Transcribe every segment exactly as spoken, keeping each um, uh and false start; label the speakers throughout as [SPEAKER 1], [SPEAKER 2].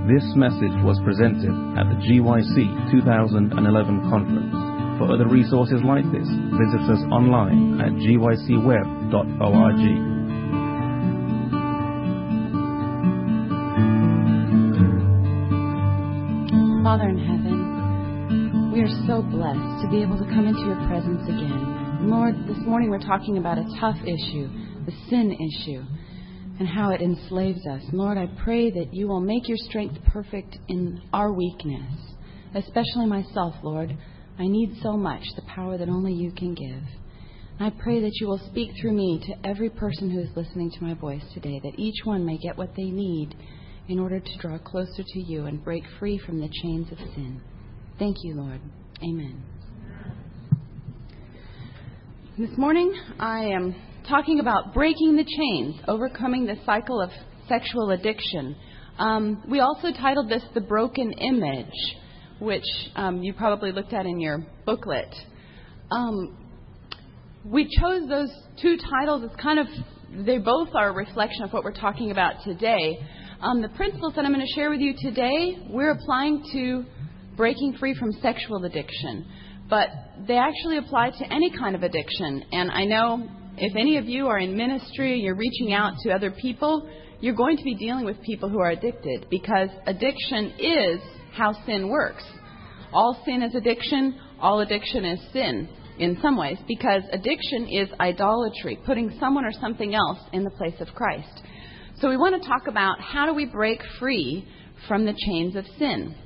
[SPEAKER 1] This message was presented at the G Y C two thousand eleven conference. For other resources like this, visit us online at g y c web dot org.
[SPEAKER 2] Father in heaven, we are so blessed to be able to come into your presence again. Lord, this morning we're talking about a tough issue, the sin issue, and how it enslaves us. Lord, I pray that you will make your strength perfect in our weakness, especially myself, Lord. I need so much the power that only you can give. And I pray that you will speak through me to every person who is listening to my voice today, that each one may get what they need in order to draw closer to you and break free from the chains of sin. Thank you, Lord. Amen. This morning, I am talking about breaking the chains, overcoming the cycle of sexual addiction. Um, we also titled this The Broken Image, which um, you probably looked at in your booklet. Um, we chose those two titles as kind of, they both are a reflection of what we're talking about today. Um, the principles that I'm going to share with you today, we're applying to breaking free from sexual addiction. But they actually apply to any kind of addiction. And I know if any of you are in ministry, you're reaching out to other people, you're going to be dealing with people who are addicted, because addiction is how sin works. All sin is addiction. All addiction is sin in some ways, because addiction is idolatry, putting someone or something else in the place of Christ. So we want to talk about how do we break free from the chains of sin.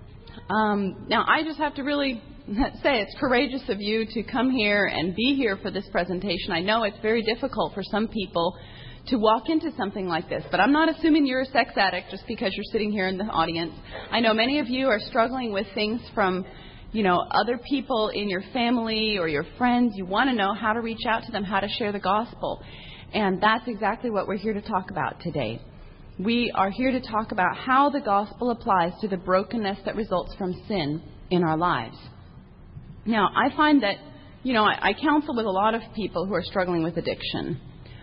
[SPEAKER 2] Um, now, I just have to really say it's courageous of you to come here and be here for this presentation. I know it's very difficult for some people to walk into something like this, but I'm not assuming you're a sex addict just because you're sitting here in the audience. I know many of you are struggling with things from, you know, other people in your family or your friends. You want to know how to reach out to them, how to share the gospel. And that's exactly what we're here to talk about today. We are here to talk about how the gospel applies to the brokenness that results from sin in our lives. Now, I find that, you know, I, I counsel with a lot of people who are struggling with addiction.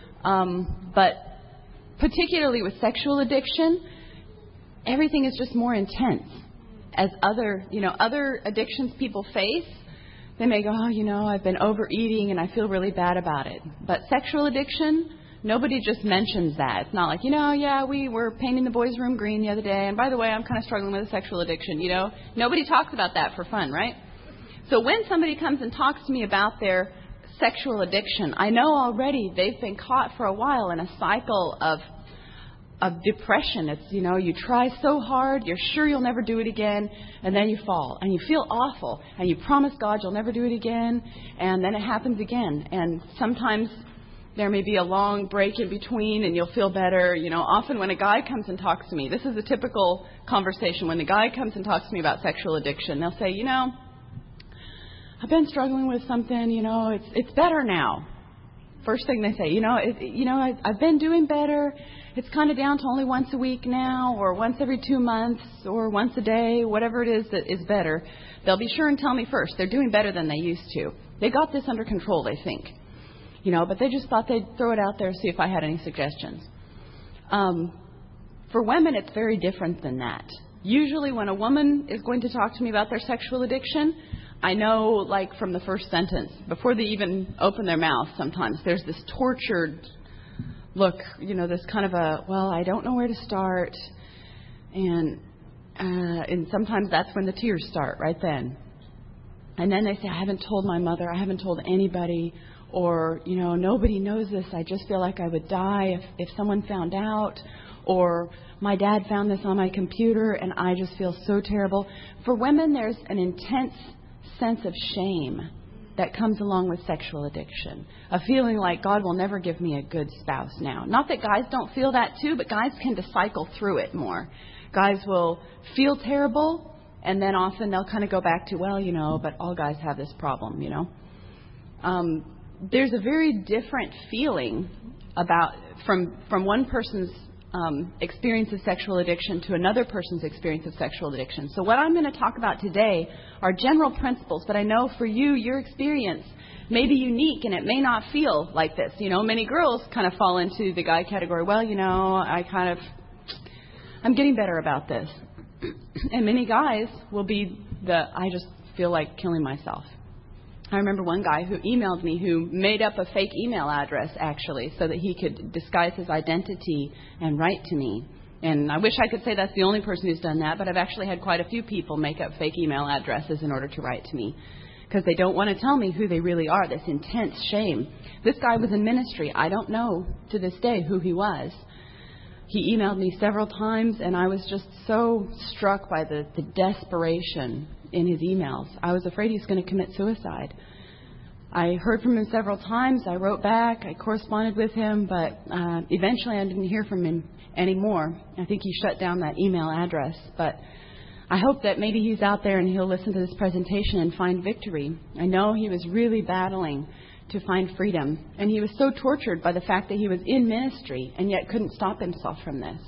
[SPEAKER 2] Um, but particularly with sexual addiction, everything is just more intense. As other, you know, other addictions people face, they may go, oh, you know, I've been overeating and I feel really bad about it. But sexual addiction, nobody just mentions that. It's not like, you know, yeah, we were painting the boys' room green the other day, and by the way, I'm kind of struggling with a sexual addiction, you know. Nobody talks about that for fun, right? So when somebody comes and talks to me about their sexual addiction, I know already they've been caught for a while in a cycle of of depression. It's, you know, you try so hard, you're sure you'll never do it again, and then you fall, and you feel awful, and you promise God you'll never do it again, and then it happens again. And sometimes there may be a long break in between, and you'll feel better. You know, often when a guy comes and talks to me, this is a typical conversation. When the guy comes and talks to me about sexual addiction, they'll say, you know, I've been struggling with something, you know, it's it's better now. First thing they say, you know, it, you know, I, I've been doing better. It's kind of down to only once a week now, or once every two months, or once a day, whatever it is that is better. They'll be sure and tell me first. They're doing better than they used to. They got this under control, they think. You know, but they just thought they'd throw it out there and see if I had any suggestions. Um, for women, it's very different than that. Usually when a woman is going to talk to me about their sexual addiction, I know, like, from the first sentence, before they even open their mouth sometimes, there's this tortured look, you know, this kind of a, well, I don't know where to start. And uh, and sometimes that's when the tears start, right then. And then they say, I haven't told my mother, I haven't told anybody, or, you know, nobody knows this. I just feel like I would die if, if someone found out. Or my dad found this on my computer and I just feel so terrible. For women, there's an intense sense of shame that comes along with sexual addiction. A feeling like God will never give me a good spouse now. Not that guys don't feel that too, but guys tend to cycle through it more. Guys will feel terrible, and then often they'll kind of go back to, well, you know, but all guys have this problem, you know. Um, there's a very different feeling about from from one person's um, experience of sexual addiction to another person's experience of sexual addiction. So what I'm going to talk about today are general principles, but I know for you, your experience may be unique and it may not feel like this. You know, many girls kind of fall into the guy category. Well, you know, I kind of, I'm getting better about this. And many guys will be the, I just feel like killing myself. I remember one guy who emailed me who made up a fake email address, actually, so that he could disguise his identity and write to me. And I wish I could say that's the only person who's done that, but I've actually had quite a few people make up fake email addresses in order to write to me because they don't want to tell me who they really are, this intense shame. This guy was in ministry. I don't know to this day who he was. He emailed me several times, and I was just so struck by the, the desperation in his emails. I was afraid he was going to commit suicide. I heard from him several times. I wrote back. I corresponded with him, but uh, eventually I didn't hear from him anymore. I think he shut down that email address. But I hope that maybe he's out there and he'll listen to this presentation and find victory. I know he was really battling to find freedom, and he was so tortured by the fact that he was in ministry and yet couldn't stop himself from this.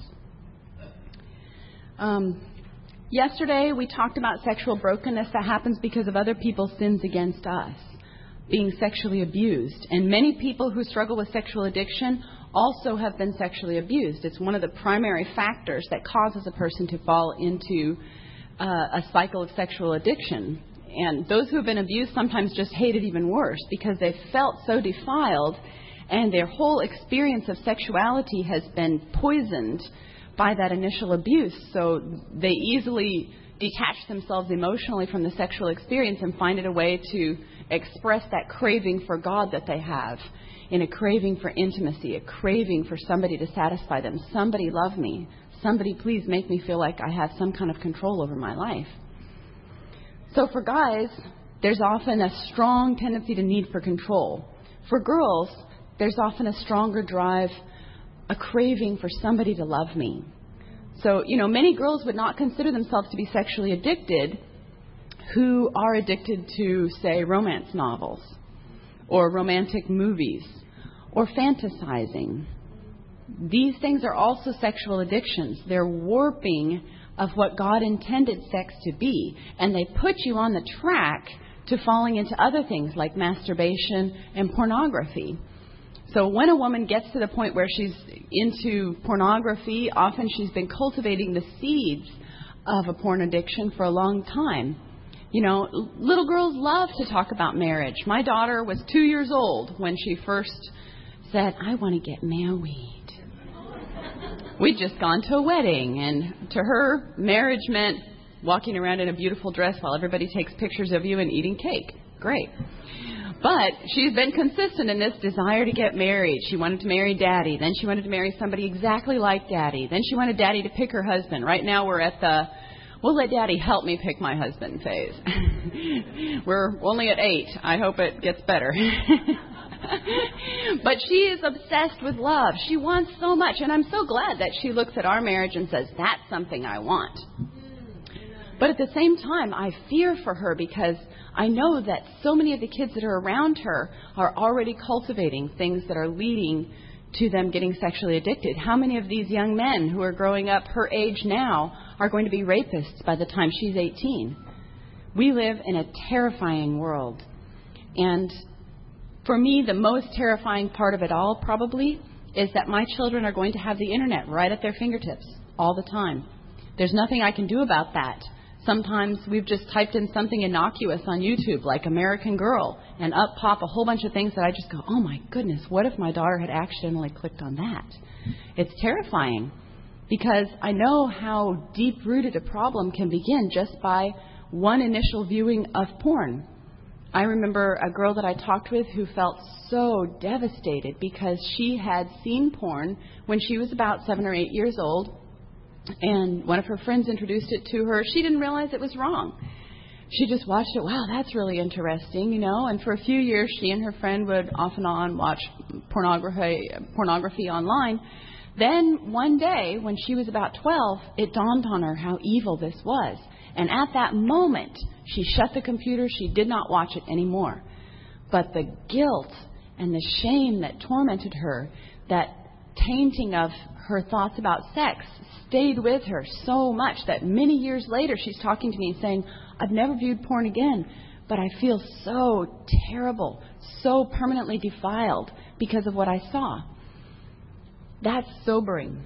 [SPEAKER 2] Um, yesterday we talked about sexual brokenness that happens because of other people's sins against us, being sexually abused. And many people who struggle with sexual addiction also have been sexually abused. It's one of the primary factors that causes a person to fall into uh, a cycle of sexual addiction. And those who have been abused sometimes just hate it even worse because they've felt so defiled and their whole experience of sexuality has been poisoned by that initial abuse. So they easily detach themselves emotionally from the sexual experience and find it a way to express that craving for God that they have, in a craving for intimacy, a craving for somebody to satisfy them. Somebody love me. Somebody please make me feel like I have some kind of control over my life. So for guys, there's often a strong tendency to need for control. For girls, there's often a stronger drive, a craving for somebody to love me. So, you know, many girls would not consider themselves to be sexually addicted who are addicted to, say, romance novels or romantic movies or fantasizing. These things are also sexual addictions. They're warping of what God intended sex to be, and they put you on the track to falling into other things like masturbation and pornography. So when a woman gets to the point where she's into pornography, often she's been cultivating the seeds of a porn addiction for a long time. You know, little girls love to talk about marriage. My daughter was two years old when she first said, I want to get married. We'd just gone to a wedding, and to her, marriage meant walking around in a beautiful dress while everybody takes pictures of you and eating cake. Great. But she's been consistent in this desire to get married. She wanted to marry Daddy. Then she wanted to marry somebody exactly like Daddy. Then she wanted Daddy to pick her husband. Right now we're at the, we'll let Daddy help me pick my husband phase. We're only at eight. I hope it gets better. But she is obsessed with love. She wants so much. And I'm so glad that she looks at our marriage and says, that's something I want. But at the same time, I fear for her because I know that so many of the kids that are around her are already cultivating things that are leading to them getting sexually addicted. How many of these young men who are growing up her age now are going to be rapists by the time she's eighteen? We live in a terrifying world. And for me, the most terrifying part of it all probably is that my children are going to have the internet right at their fingertips all the time. There's nothing I can do about that. Sometimes we've just typed in something innocuous on YouTube, like American Girl, and up pop a whole bunch of things that I just go, oh my goodness, what if my daughter had accidentally clicked on that? It's terrifying because I know how deep-rooted a problem can begin just by one initial viewing of porn. I remember a girl that I talked with who felt so devastated because she had seen porn when she was about seven or eight years old, and one of her friends introduced it to her. She didn't realize it was wrong. She just watched it. Wow, that's really interesting, you know. And for a few years, she and her friend would off and on watch pornography, pornography online. Then one day, when she was about twelve, it dawned on her how evil this was. And at that moment, she shut the computer. She did not watch it anymore. But the guilt and the shame that tormented her, that tainting of her thoughts about sex, stayed with her so much that many years later she's talking to me and saying, I've never viewed porn again, but I feel so terrible, so permanently defiled because of what I saw. That's sobering.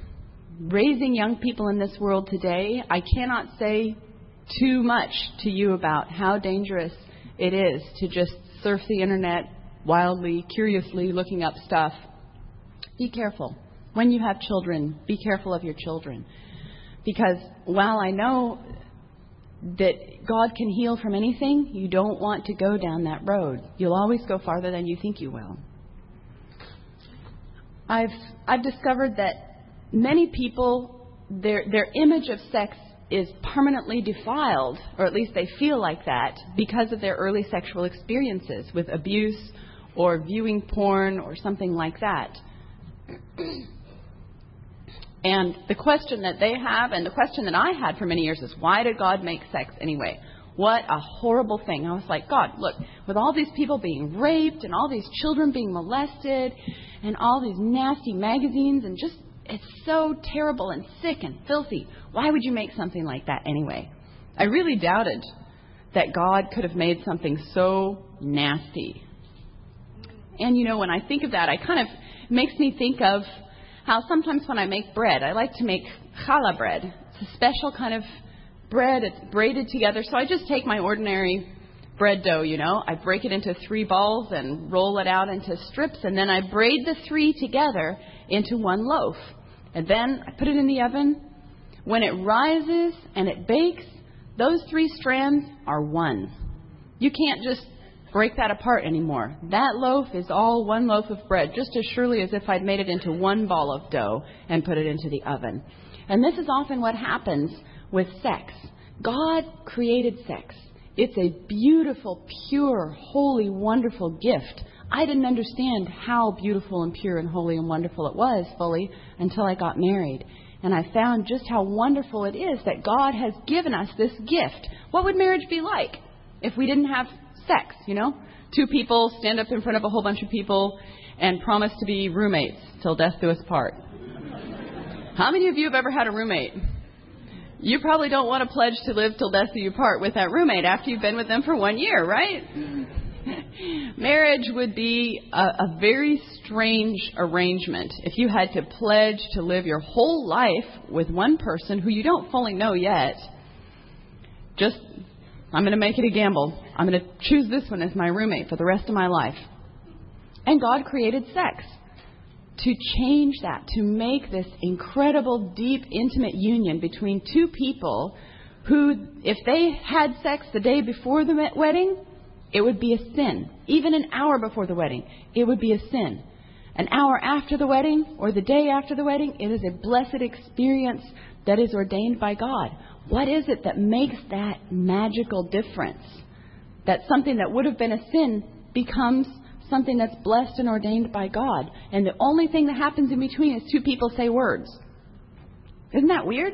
[SPEAKER 2] raising young people in this world today, I cannot say too much to you about how dangerous it is to just surf the internet wildly, curiously looking up stuff. Be careful. When you have children, be careful of your children. Because while I know that God can heal from anything, you don't want to go down that road. You'll always go farther than you think you will. I've I've discovered that many people, their their image of sex is permanently defiled, or at least they feel like that, because of their early sexual experiences with abuse or viewing porn or something like that. And the question that they have, and the question that I had for many years, is why did God make sex anyway? What a horrible thing. I was like, God, look, with all these people being raped and all these children being molested and all these nasty magazines, and just, it's so terrible and sick and filthy. Why would you make something like that anyway? I really doubted that God could have made something so nasty. And, you know, when I think of that, I kind of, it makes me think of how sometimes when I make bread, I like to make challah bread. It's a special kind of bread. It's braided together. So I just take my ordinary bread dough, you know. I break it into three balls and roll it out into strips. And then I braid the three together into one loaf. And then I put it in the oven. When it rises and it bakes, those three strands are one. You can't just break that apart anymore. That loaf is all one loaf of bread, just as surely as if I'd made it into one ball of dough and put it into the oven. And this is often what happens with sex. God created sex. It's a beautiful, pure, holy, wonderful gift. I didn't understand how beautiful and pure and holy and wonderful it was fully until I got married. And I found just how wonderful it is that God has given us this gift. What would marriage be like if we didn't have sex, you know? Two people stand up in front of a whole bunch of people and promise to be roommates till death do us part. How many of you have ever had a roommate? You probably don't want to pledge to live till death do you part with that roommate after you've been with them for one year, right? Marriage would be a, a very strange arrangement if you had to pledge to live your whole life with one person who you don't fully know yet. Just, I'm going to make it a gamble. I'm going to choose this one as my roommate for the rest of my life. And God created sex to change that, to make this incredible, deep, intimate union between two people who, if they had sex the day before the wedding, it would be a sin. Even an hour before the wedding, it would be a sin. An hour after the wedding or the day after the wedding, it is a blessed experience that is ordained by God. What is it that makes that magical difference? That something that would have been a sin becomes something that's blessed and ordained by God. And the only thing that happens in between is two people say words. Isn't that weird?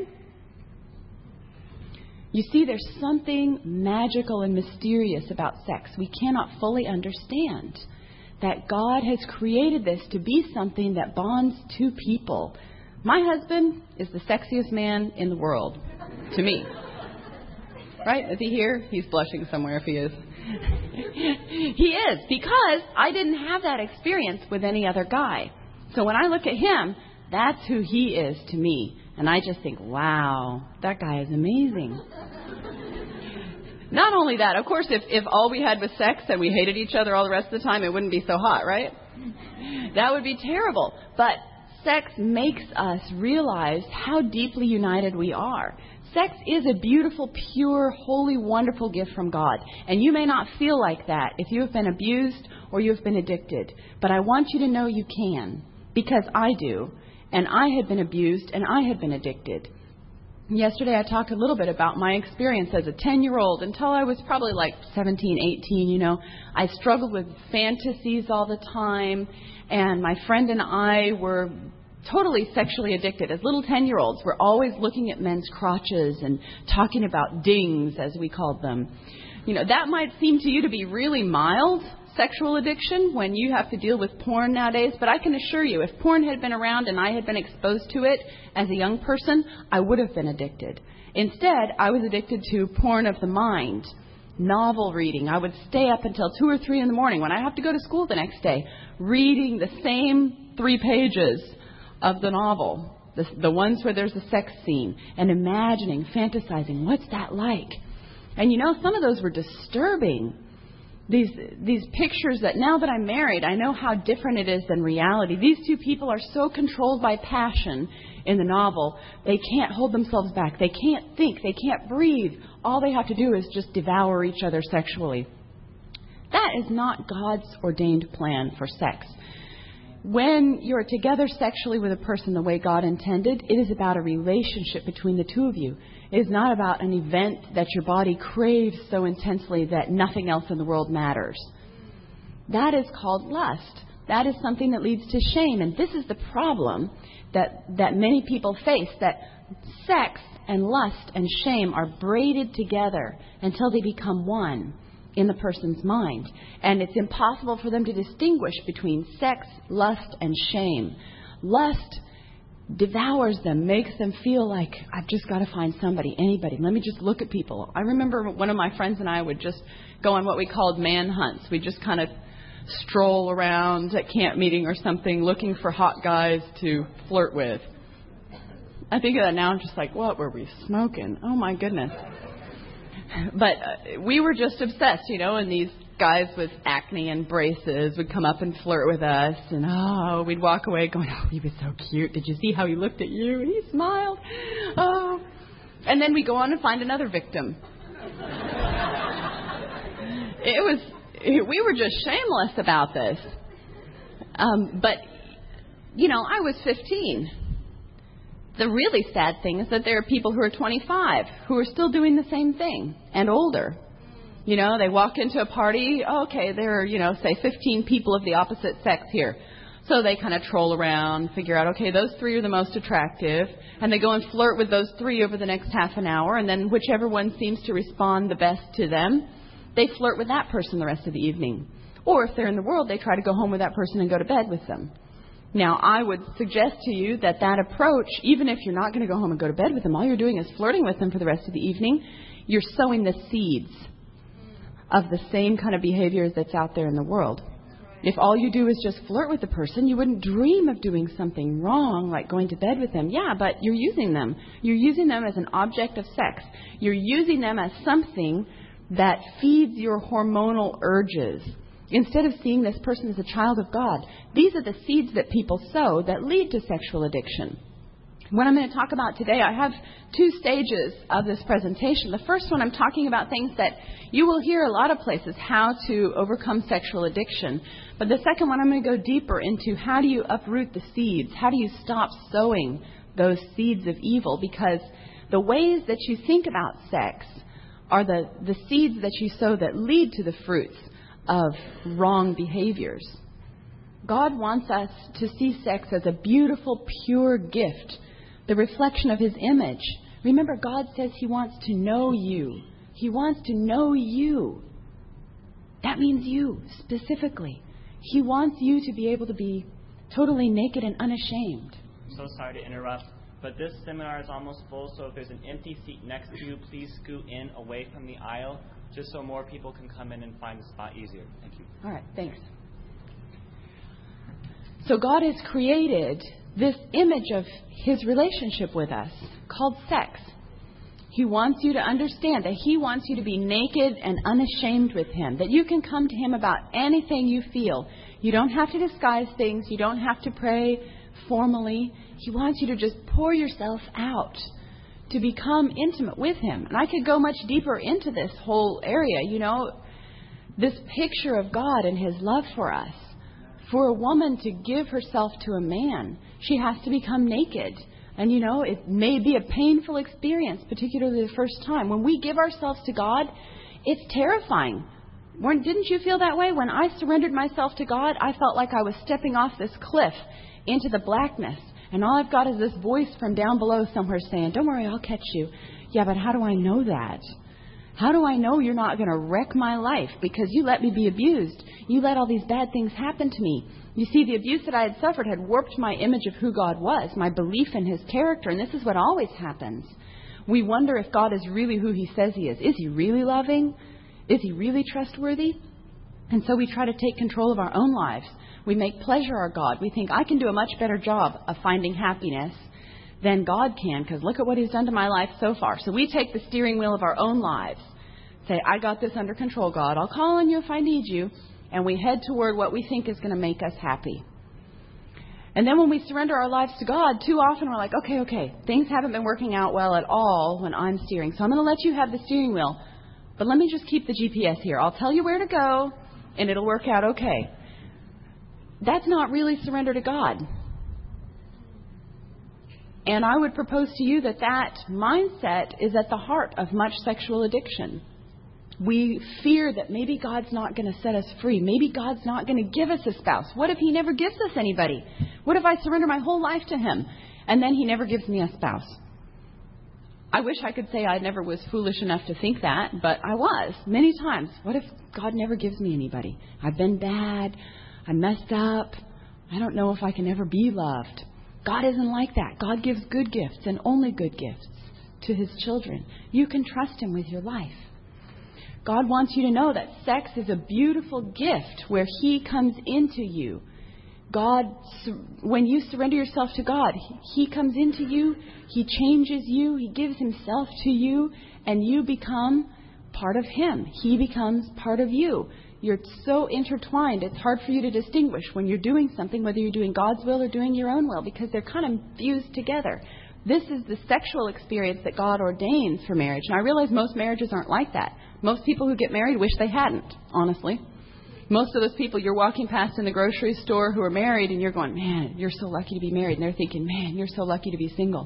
[SPEAKER 2] You see, there's something magical and mysterious about sex. We cannot fully understand that God has created this to be something that bonds two people. My husband is the sexiest man in the world, to me. Right? Is he here? He's blushing somewhere if he is. He is, because I didn't have that experience with any other guy. So when I look at him, that's who he is to me. And I just think, wow, that guy is amazing. Not only that, of course, if, if all we had was sex and we hated each other all the rest of the time, it wouldn't be so hot, right? That would be terrible. But sex makes us realize how deeply united we are. Sex is a beautiful, pure, holy, wonderful gift from God. And you may not feel like that if you have been abused or you have been addicted. But I want you to know you can, because I do. And I had been abused and I had been addicted. Yesterday I talked a little bit about my experience as a ten-year-old until I was probably like seventeen, eighteen, you know. I struggled with fantasies all the time, and my friend and I were totally sexually addicted. As little ten-year-olds, we're always looking at men's crotches and talking about dings, as we called them. You know, that might seem to you to be really mild sexual addiction when you have to deal with porn nowadays, but I can assure you, if porn had been around and I had been exposed to it as a young person, I would have been addicted. Instead, I was addicted to porn of the mind, novel reading. I would stay up until two or three in the morning when I have to go to school the next day, reading the same three pages of the novel. the, the ones where there's a sex scene, and imagining, fantasizing, what's that like? And you know, some of those were disturbing. These these pictures that now that I'm married, I know how different it is than reality. These two people are so controlled by passion in the novel, they can't hold themselves back. They can't think. They can't breathe. All they have to do is just devour each other sexually. That is not God's ordained plan for sex. When you're together sexually with a person the way God intended, it is about a relationship between the two of you. It is not about an event that your body craves so intensely that nothing else in the world matters. That is called lust. That is something that leads to shame. And this is the problem that, that many people face, that sex and lust and shame are braided together until they become one in the person's mind. And it's impossible for them to distinguish between sex, lust, and shame. Lust devours them, makes them feel like, I've just got to find somebody, anybody. Let me just look at people. I remember one of my friends and I would just go on what we called man hunts. We'd just kind of stroll around at camp meeting or something looking for hot guys to flirt with. I think of that now, I'm just like, what were we smoking? Oh, my goodness. But uh, we were just obsessed, you know, and these guys with acne and braces would come up and flirt with us. And, oh, we'd walk away going, oh, he was so cute. Did you see how he looked at you? And he smiled. Oh. And then we go on and find another victim. It was, we were just shameless about this. Um, but, you know, I was fifteen. The really sad thing is that there are people who are twenty-five who are still doing the same thing and older. You know, they walk into a party. Oh, okay, there are, you know, say fifteen people of the opposite sex here. So they kind of troll around, figure out, okay, those three are the most attractive. And they go and flirt with those three over the next half an hour. And then whichever one seems to respond the best to them, they flirt with that person the rest of the evening. Or if they're in the world, they try to go home with that person and go to bed with them. Now, I would suggest to you that that approach, even if you're not going to go home and go to bed with them, all you're doing is flirting with them for the rest of the evening. You're sowing the seeds of the same kind of behavior that's out there in the world. If all you do is just flirt with the person, you wouldn't dream of doing something wrong like going to bed with them. Yeah, but you're using them. You're using them as an object of sex. You're using them as something that feeds your hormonal urges. Instead of seeing this person as a child of God, these are the seeds that people sow that lead to sexual addiction. What I'm going to talk about today, I have two stages of this presentation. The first one, I'm talking about things that you will hear a lot of places, how to overcome sexual addiction. But the second one, I'm going to go deeper into how do you uproot the seeds? How do you stop sowing those seeds of evil? Because the ways that you think about sex are the, the seeds that you sow that lead to the fruits of wrong behaviors. God wants us to see sex as a beautiful, pure gift, the reflection of His image. Remember, God says He wants to know you. He wants to know you. That means you, specifically. He wants you to be able to be totally naked and unashamed.
[SPEAKER 3] I'm so sorry to interrupt, but this seminar is almost full, so if there's an empty seat next to you, please scoot in away from the aisle, just so more people can come in and find the spot easier. Thank you.
[SPEAKER 2] All right, thanks. So God has created this image of His relationship with us called sex. He wants you to understand that He wants you to be naked and unashamed with Him, that you can come to Him about anything you feel. You don't have to disguise things. You don't have to pray formally. He wants you to just pour yourself out to become intimate with Him. And I could go much deeper into this whole area. You know, this picture of God and His love for us. For a woman to give herself to a man, she has to become naked. And, you know, it may be a painful experience, particularly the first time. When we give ourselves to God, it's terrifying. When, didn't you feel that way? When I surrendered myself to God, I felt like I was stepping off this cliff into the blackness. And all I've got is this voice from down below somewhere saying, don't worry, I'll catch you. Yeah, but how do I know that? How do I know you're not going to wreck my life? Because you let me be abused. You let all these bad things happen to me. You see, the abuse that I had suffered had warped my image of who God was, my belief in His character. And this is what always happens. We wonder if God is really who He says He is. Is He really loving? Is He really trustworthy? And so we try to take control of our own lives. We make pleasure our God. We think, I can do a much better job of finding happiness than God can, because look at what He's done to my life so far. So we take the steering wheel of our own lives. Say, I got this under control, God. I'll call on you if I need you. And we head toward what we think is going to make us happy. And then when we surrender our lives to God, too often we're like, okay, okay, things haven't been working out well at all when I'm steering. So I'm going to let you have the steering wheel. But let me just keep the G P S here. I'll tell you where to go, and it'll work out okay. That's not really surrender to God. And I would propose to you that that mindset is at the heart of much sexual addiction. We fear that maybe God's not going to set us free. Maybe God's not going to give us a spouse. What if He never gives us anybody? What if I surrender my whole life to Him and then He never gives me a spouse? I wish I could say I never was foolish enough to think that, but I was many times. What if God never gives me anybody? I've been bad. I messed up. I don't know if I can ever be loved. God isn't like that. God gives good gifts and only good gifts to His children. You can trust Him with your life. God wants you to know that sex is a beautiful gift where He comes into you. God, when you surrender yourself to God, He comes into you, He changes you, He gives Himself to you, and you become part of Him. He becomes part of you. You're so intertwined, it's hard for you to distinguish when you're doing something, whether you're doing God's will or doing your own will, because they're kind of fused together. This is the sexual experience that God ordains for marriage. And I realize most marriages aren't like that. Most people who get married wish they hadn't, honestly. Most of those people you're walking past in the grocery store who are married and you're going, man, you're so lucky to be married. And they're thinking, man, you're so lucky to be single.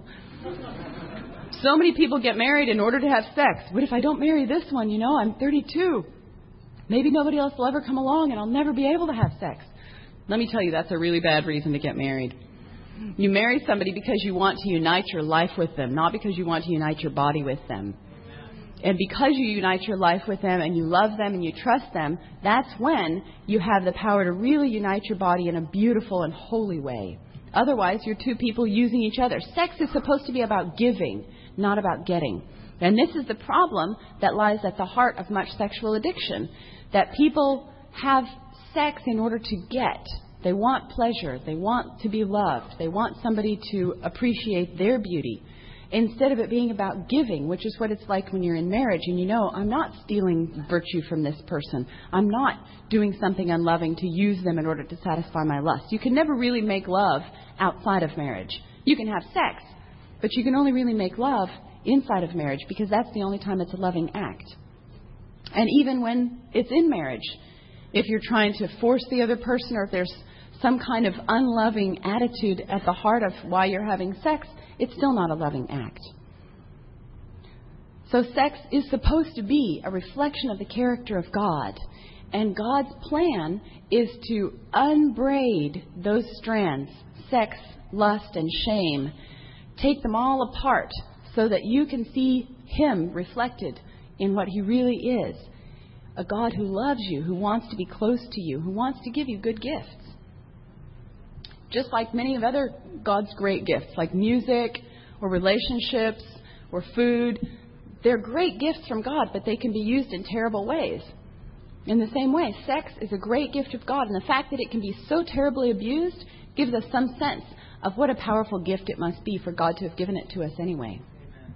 [SPEAKER 2] So many people get married in order to have sex. What if I don't marry this one? You know, I'm thirty-two. Maybe nobody else will ever come along and I'll never be able to have sex. Let me tell you, that's a really bad reason to get married. You marry somebody because you want to unite your life with them, not because you want to unite your body with them. And because you unite your life with them and you love them and you trust them, that's when you have the power to really unite your body in a beautiful and holy way. Otherwise, you're two people using each other. Sex is supposed to be about giving, not about getting. And this is the problem that lies at the heart of much sexual addiction, that people have sex in order to get. They want pleasure. They want to be loved. They want somebody to appreciate their beauty, instead of it being about giving, which is what it's like when you're in marriage and you know, I'm not stealing virtue from this person. I'm not doing something unloving to use them in order to satisfy my lust. You can never really make love outside of marriage. You can have sex, but you can only really make love inside of marriage, because that's the only time it's a loving act. And even when it's in marriage, if you're trying to force the other person, or if there's some kind of unloving attitude at the heart of why you're having sex, it's still not a loving act. So sex is supposed to be a reflection of the character of God. And God's plan is to unbraid those strands, sex, lust, and shame. Take them all apart so that you can see Him reflected in what He really is. A God who loves you, who wants to be close to you, who wants to give you good gifts. Just like many of other God's great gifts, like music or relationships or food. They're great gifts from God, but they can be used in terrible ways. In the same way, sex is a great gift of God, and the fact that it can be so terribly abused gives us some sense of what a powerful gift it must be for God to have given it to us anyway. Amen.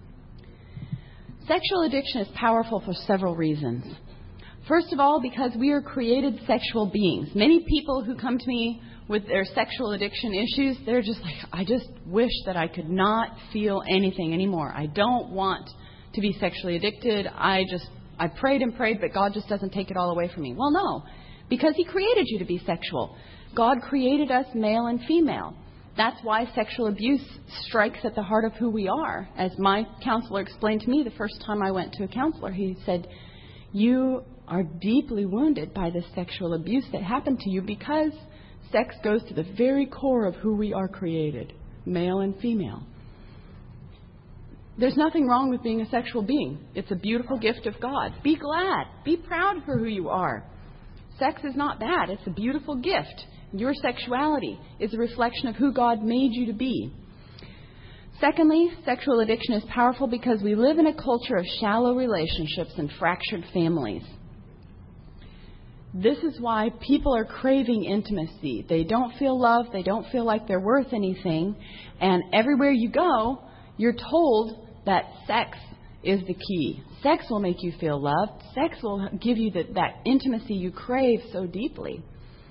[SPEAKER 2] Sexual addiction is powerful for several reasons. First of all, because we are created sexual beings. Many people who come to me with their sexual addiction issues, they're just like, I just wish that I could not feel anything anymore. I don't want to be sexually addicted. I just, I prayed and prayed, but God just doesn't take it all away from me. Well, no, because He created you to be sexual. God created us male and female. That's why sexual abuse strikes at the heart of who we are. As my counselor explained to me the first time I went to a counselor, he said, you are deeply wounded by this sexual abuse that happened to you, because sex goes to the very core of who we are created, male and female. There's nothing wrong with being a sexual being. It's a beautiful gift of God. Be glad. Be proud for who you are. Sex is not bad. It's a beautiful gift. Your sexuality is a reflection of who God made you to be. Secondly, sexual addiction is powerful because we live in a culture of shallow relationships and fractured families. This is why people are craving intimacy. They don't feel loved. They don't feel like they're worth anything. And everywhere you go, you're told that sex is the key. Sex will make you feel loved. Sex will give you the, that intimacy you crave so deeply.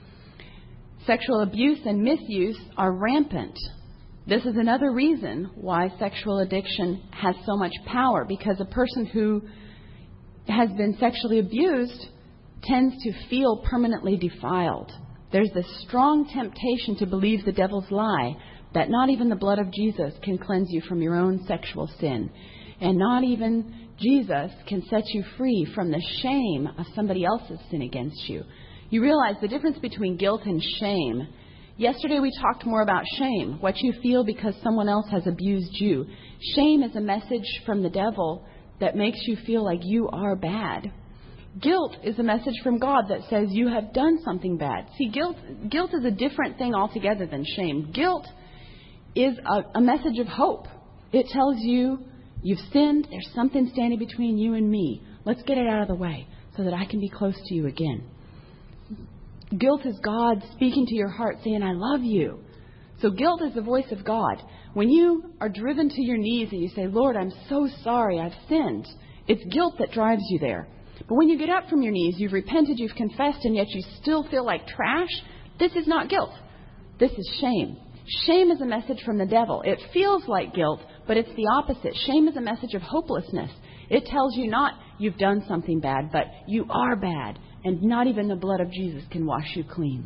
[SPEAKER 2] Sexual abuse and misuse are rampant. This is another reason why sexual addiction has so much power, because a person who has been sexually abused tends to feel permanently defiled. There's this strong temptation to believe the devil's lie that not even the blood of Jesus can cleanse you from your own sexual sin. And not even Jesus can set you free from the shame of somebody else's sin against you. You realize the difference between guilt and shame. Yesterday we talked more about shame, what you feel because someone else has abused you. Shame is a message from the devil that makes you feel like you are bad. Guilt is a message from God that says you have done something bad. See, guilt guilt is a different thing altogether than shame. Guilt is a, a message of hope. It tells you you've sinned. There's something standing between you and me. Let's get it out of the way so that I can be close to you again. Guilt is God speaking to your heart saying, I love you. So guilt is the voice of God. When you are driven to your knees and you say, Lord, I'm so sorry, I've sinned, it's guilt that drives you there. But when you get up from your knees, you've repented, you've confessed, and yet you still feel like trash, this is not guilt. This is shame. Shame is a message from the devil. It feels like guilt, but it's the opposite. Shame is a message of hopelessness. It tells you not you've done something bad, but you are bad, and not even the blood of Jesus can wash you clean.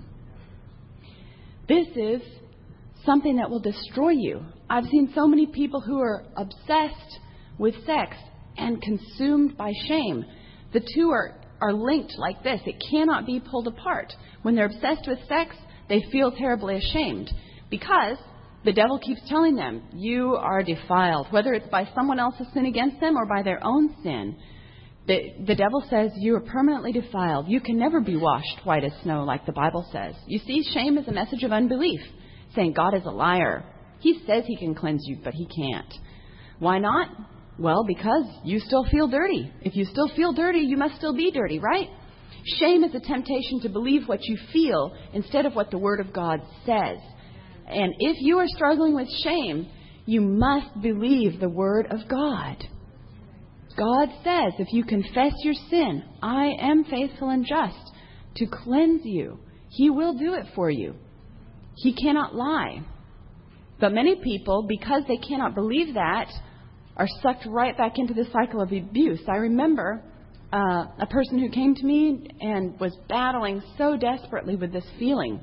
[SPEAKER 2] This is something that will destroy you. I've seen so many people who are obsessed with sex and consumed by shame. The two are, are linked like this. It cannot be pulled apart. When they're obsessed with sex, they feel terribly ashamed because the devil keeps telling them, you are defiled, whether it's by someone else's sin against them or by their own sin. The, the devil says you are permanently defiled. You can never be washed white as snow like the Bible says. You see, shame is a message of unbelief, saying God is a liar. He says he can cleanse you, but he can't. Why not? Well, because you still feel dirty. If you still feel dirty, you must still be dirty, right? Shame is a temptation to believe what you feel instead of what the Word of God says. And if you are struggling with shame, you must believe the Word of God. God says, if you confess your sin, I am faithful and just to cleanse you. He will do it for you. He cannot lie. But many people, because they cannot believe that, are sucked right back into the cycle of abuse. I remember uh, a person who came to me and was battling so desperately with this feeling.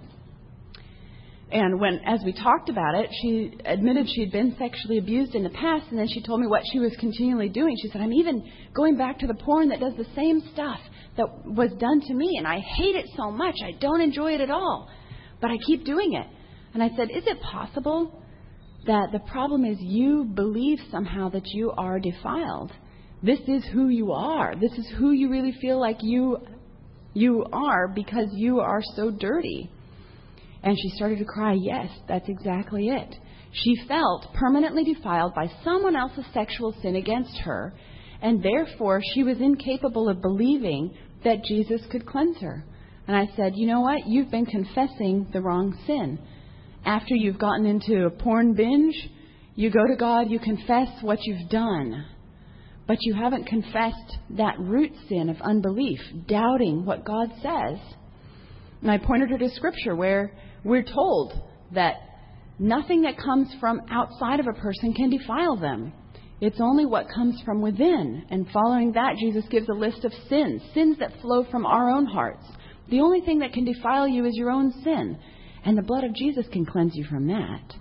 [SPEAKER 2] And when, as we talked about it, she admitted she had been sexually abused in the past, and then she told me what she was continually doing. She said, I'm even going back to the porn that does the same stuff that was done to me, and I hate it so much. I don't enjoy it at all, but I keep doing it. And I said, is it possible that the problem is you believe somehow that you are defiled? This is who you are. This is who you really feel like you you are because you are so dirty. And she started to cry. Yes, that's exactly it. She felt permanently defiled by someone else's sexual sin against her, and therefore she was incapable of believing that Jesus could cleanse her. And I said, you know what? You've been confessing the wrong sin. After you've gotten into a porn binge, you go to God, you confess what you've done. But you haven't confessed that root sin of unbelief, doubting what God says. And I pointed her to Scripture where we're told that nothing that comes from outside of a person can defile them. It's only what comes from within. And following that, Jesus gives a list of sins, sins that flow from our own hearts. The only thing that can defile you is your own sin. And the blood of Jesus can cleanse you from that.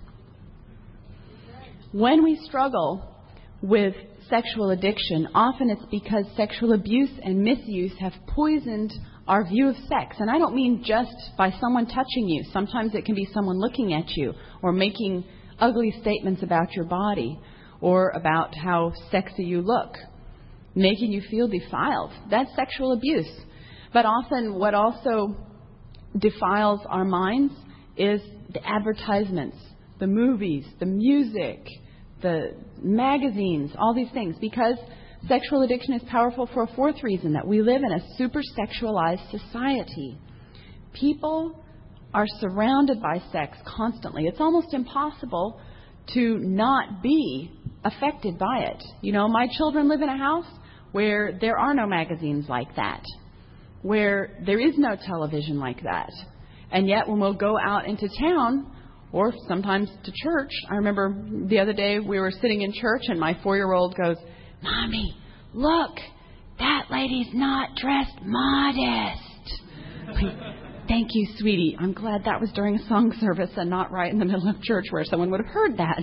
[SPEAKER 2] When we struggle with sexual addiction, often it's because sexual abuse and misuse have poisoned our view of sex. And I don't mean just by someone touching you. Sometimes it can be someone looking at you or making ugly statements about your body or about how sexy you look, making you feel defiled. That's sexual abuse. But often what also defiles our minds is the advertisements, the movies, the music, the magazines, all these things. Because Sexual addiction is powerful for a fourth reason, that we live in a super sexualized society. People are surrounded by sex constantly. It's almost impossible to not be affected by it. You know, my children live in a house where there are no magazines like that, where there is no television like that. And yet when we'll go out into town or sometimes to church, I remember the other day we were sitting in church and my four-year-old goes, "Mommy, look, that lady's not dressed modest." Thank you, sweetie. I'm glad that was during a song service and not right in the middle of church where someone would have heard that.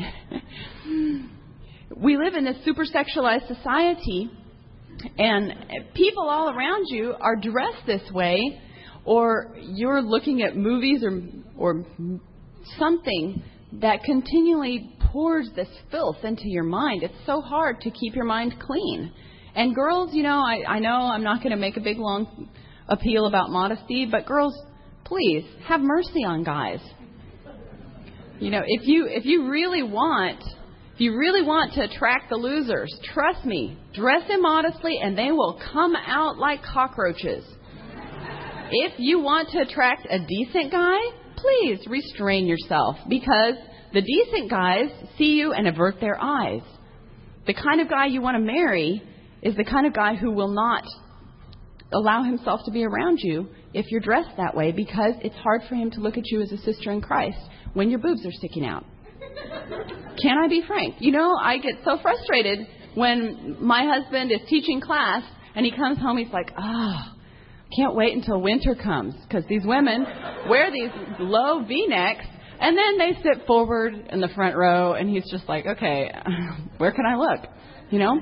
[SPEAKER 2] We live in this super sexualized society, and people all around you are dressed this way, or you're looking at movies or or something that continually pours this filth into your mind. It's so hard to keep your mind clean. And girls, you know, I, I know I'm not going to make a big, long appeal about modesty, but girls, please have mercy on guys. You know, if you if you really want, if you really want to attract the losers, trust me, dress immodestly and they will come out like cockroaches. If you want to attract a decent guy, please restrain yourself, because the decent guys see you and avert their eyes. The kind of guy you want to marry is the kind of guy who will not allow himself to be around you if you're dressed that way, because it's hard for him to look at you as a sister in Christ when your boobs are sticking out. Can I be frank? You know, I get so frustrated when my husband is teaching class and he comes home, he's like, "Oh, can't wait until winter comes," because these women wear these low V-necks and then they sit forward in the front row and he's just like, "Okay, where can I look?" You know?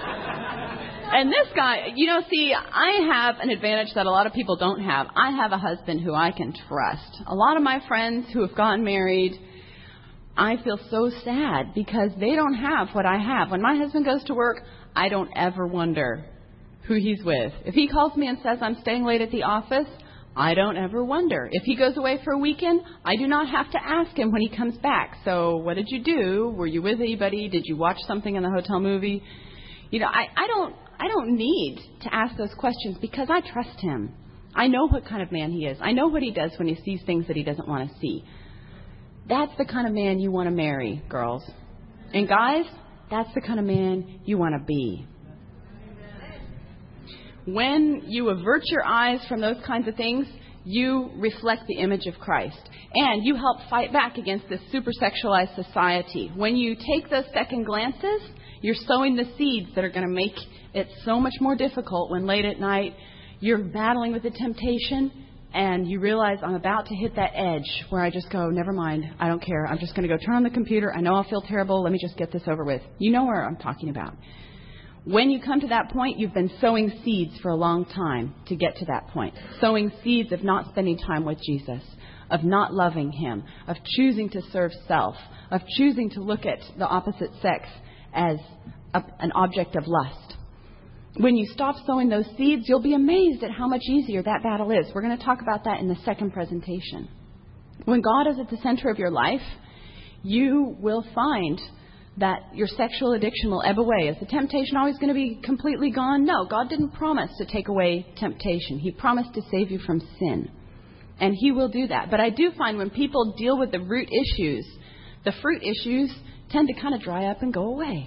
[SPEAKER 2] And this guy, you know, see, I have an advantage that a lot of people don't have. I have a husband who I can trust. A lot of my friends who have gotten married, I feel so sad because they don't have what I have. When my husband goes to work, I don't ever wonder who he's with. If he calls me and says I'm staying late at the office, I don't ever wonder. If he goes away for a weekend, I do not have to ask him when he comes back. So what did you do? Were you with anybody? Did you watch something in the hotel movie? You know, I, I don't I don't need to ask those questions because I trust him. I know what kind of man he is. I know what he does when he sees things that he doesn't want to see. That's the kind of man you want to marry, girls. And guys, that's the kind of man you want to be. When you avert your eyes from those kinds of things, you reflect the image of Christ. And you help fight back against this super sexualized society. When you take those second glances, you're sowing the seeds that are going to make it so much more difficult when late at night you're battling with the temptation and you realize I'm about to hit that edge where I just go, never mind, I don't care. I'm just going to go turn on the computer. I know I'll feel terrible. Let me just get this over with. You know where I'm talking about. When you come to that point, you've been sowing seeds for a long time to get to that point. Sowing seeds of not spending time with Jesus, of not loving him, of choosing to serve self, of choosing to look at the opposite sex as a, an object of lust. When you stop sowing those seeds, you'll be amazed at how much easier that battle is. We're going to talk about that in the second presentation. When God is at the center of your life, you will find that your sexual addiction will ebb away. Is the temptation always going to be completely gone? No, God didn't promise to take away temptation. He promised to save you from sin. And he will do that. But I do find when people deal with the root issues, the fruit issues tend to kind of dry up and go away.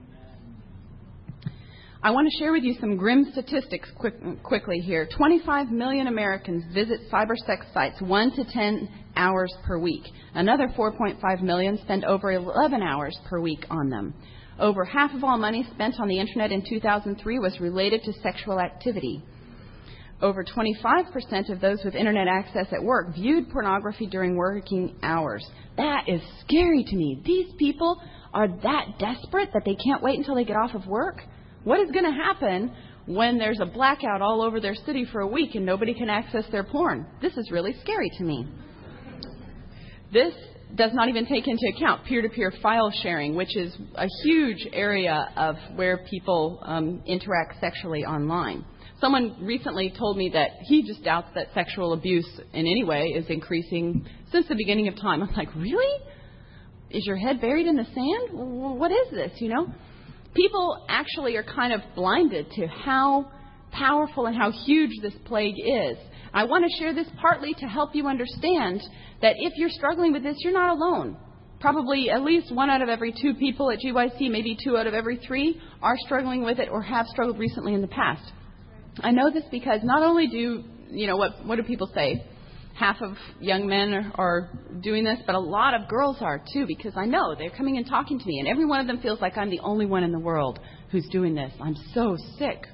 [SPEAKER 2] I want to share with you some grim statistics quick, quickly here. twenty-five million Americans visit cyber sex sites one to ten hours per week. Another four point five million spend over eleven hours per week on them. Over half of all money spent on the Internet in two thousand three was related to sexual activity. Over twenty-five percent of those with Internet access at work viewed pornography during working hours. That is scary to me. These people are that desperate that they can't wait until they get off of work? What is going to happen when there's a blackout all over their city for a week and nobody can access their porn? This is really scary to me. This does not even take into account peer-to-peer file sharing, which is a huge area of where people um, interact sexually online. Someone recently told me that he just doubts that sexual abuse in any way is increasing since the beginning of time. I'm like, really? Is your head buried in the sand? What is this, you know? People actually are kind of blinded to how powerful and how huge this plague is. I want to share this partly to help you understand that if you're struggling with this, you're not alone. Probably at least one out of every two people at G Y C, maybe two out of every three, are struggling with it or have struggled recently in the past. I know this because not only do, you know, what, what do people say? Half of young men are, are doing this, but a lot of girls are too, because I know they're coming and talking to me, and every one of them feels like I'm the only one in the world who's doing this. I'm so sick.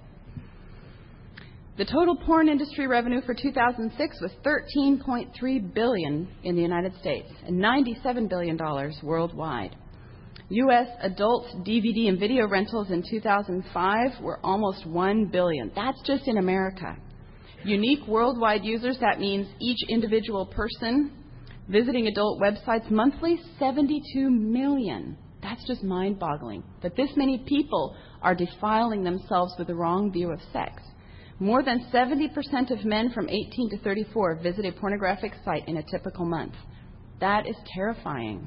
[SPEAKER 2] The total porn industry revenue for two thousand six was thirteen point three billion dollars in the United States and ninety-seven billion dollars worldwide. U S adult D V D and video rentals in two thousand five were almost one billion dollars. That's just in America. Unique worldwide users, that means each individual person visiting adult websites monthly, seventy-two million. That's just mind-boggling that this many people are defiling themselves with the wrong view of sex. More than seventy percent of men from eighteen to thirty-four visit a pornographic site in a typical month. That is terrifying.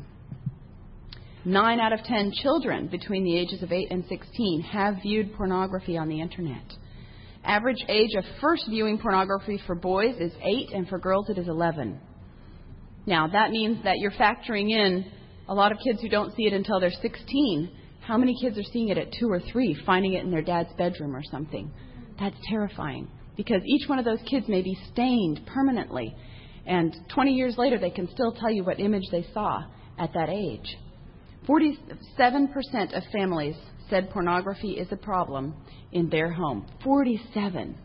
[SPEAKER 2] Nine out of ten children between the ages of eight and sixteen have viewed pornography on the Internet. Average age of first viewing pornography for boys is eight, and for girls it is eleven. Now, that means that you're factoring in a lot of kids who don't see it until they're sixteen. How many kids are seeing it at two or three, finding it in their dad's bedroom or something? That's terrifying, because each one of those kids may be stained permanently, and twenty years later they can still tell you what image they saw at that age. forty-seven percent of families said pornography is a problem in their home. forty-seven.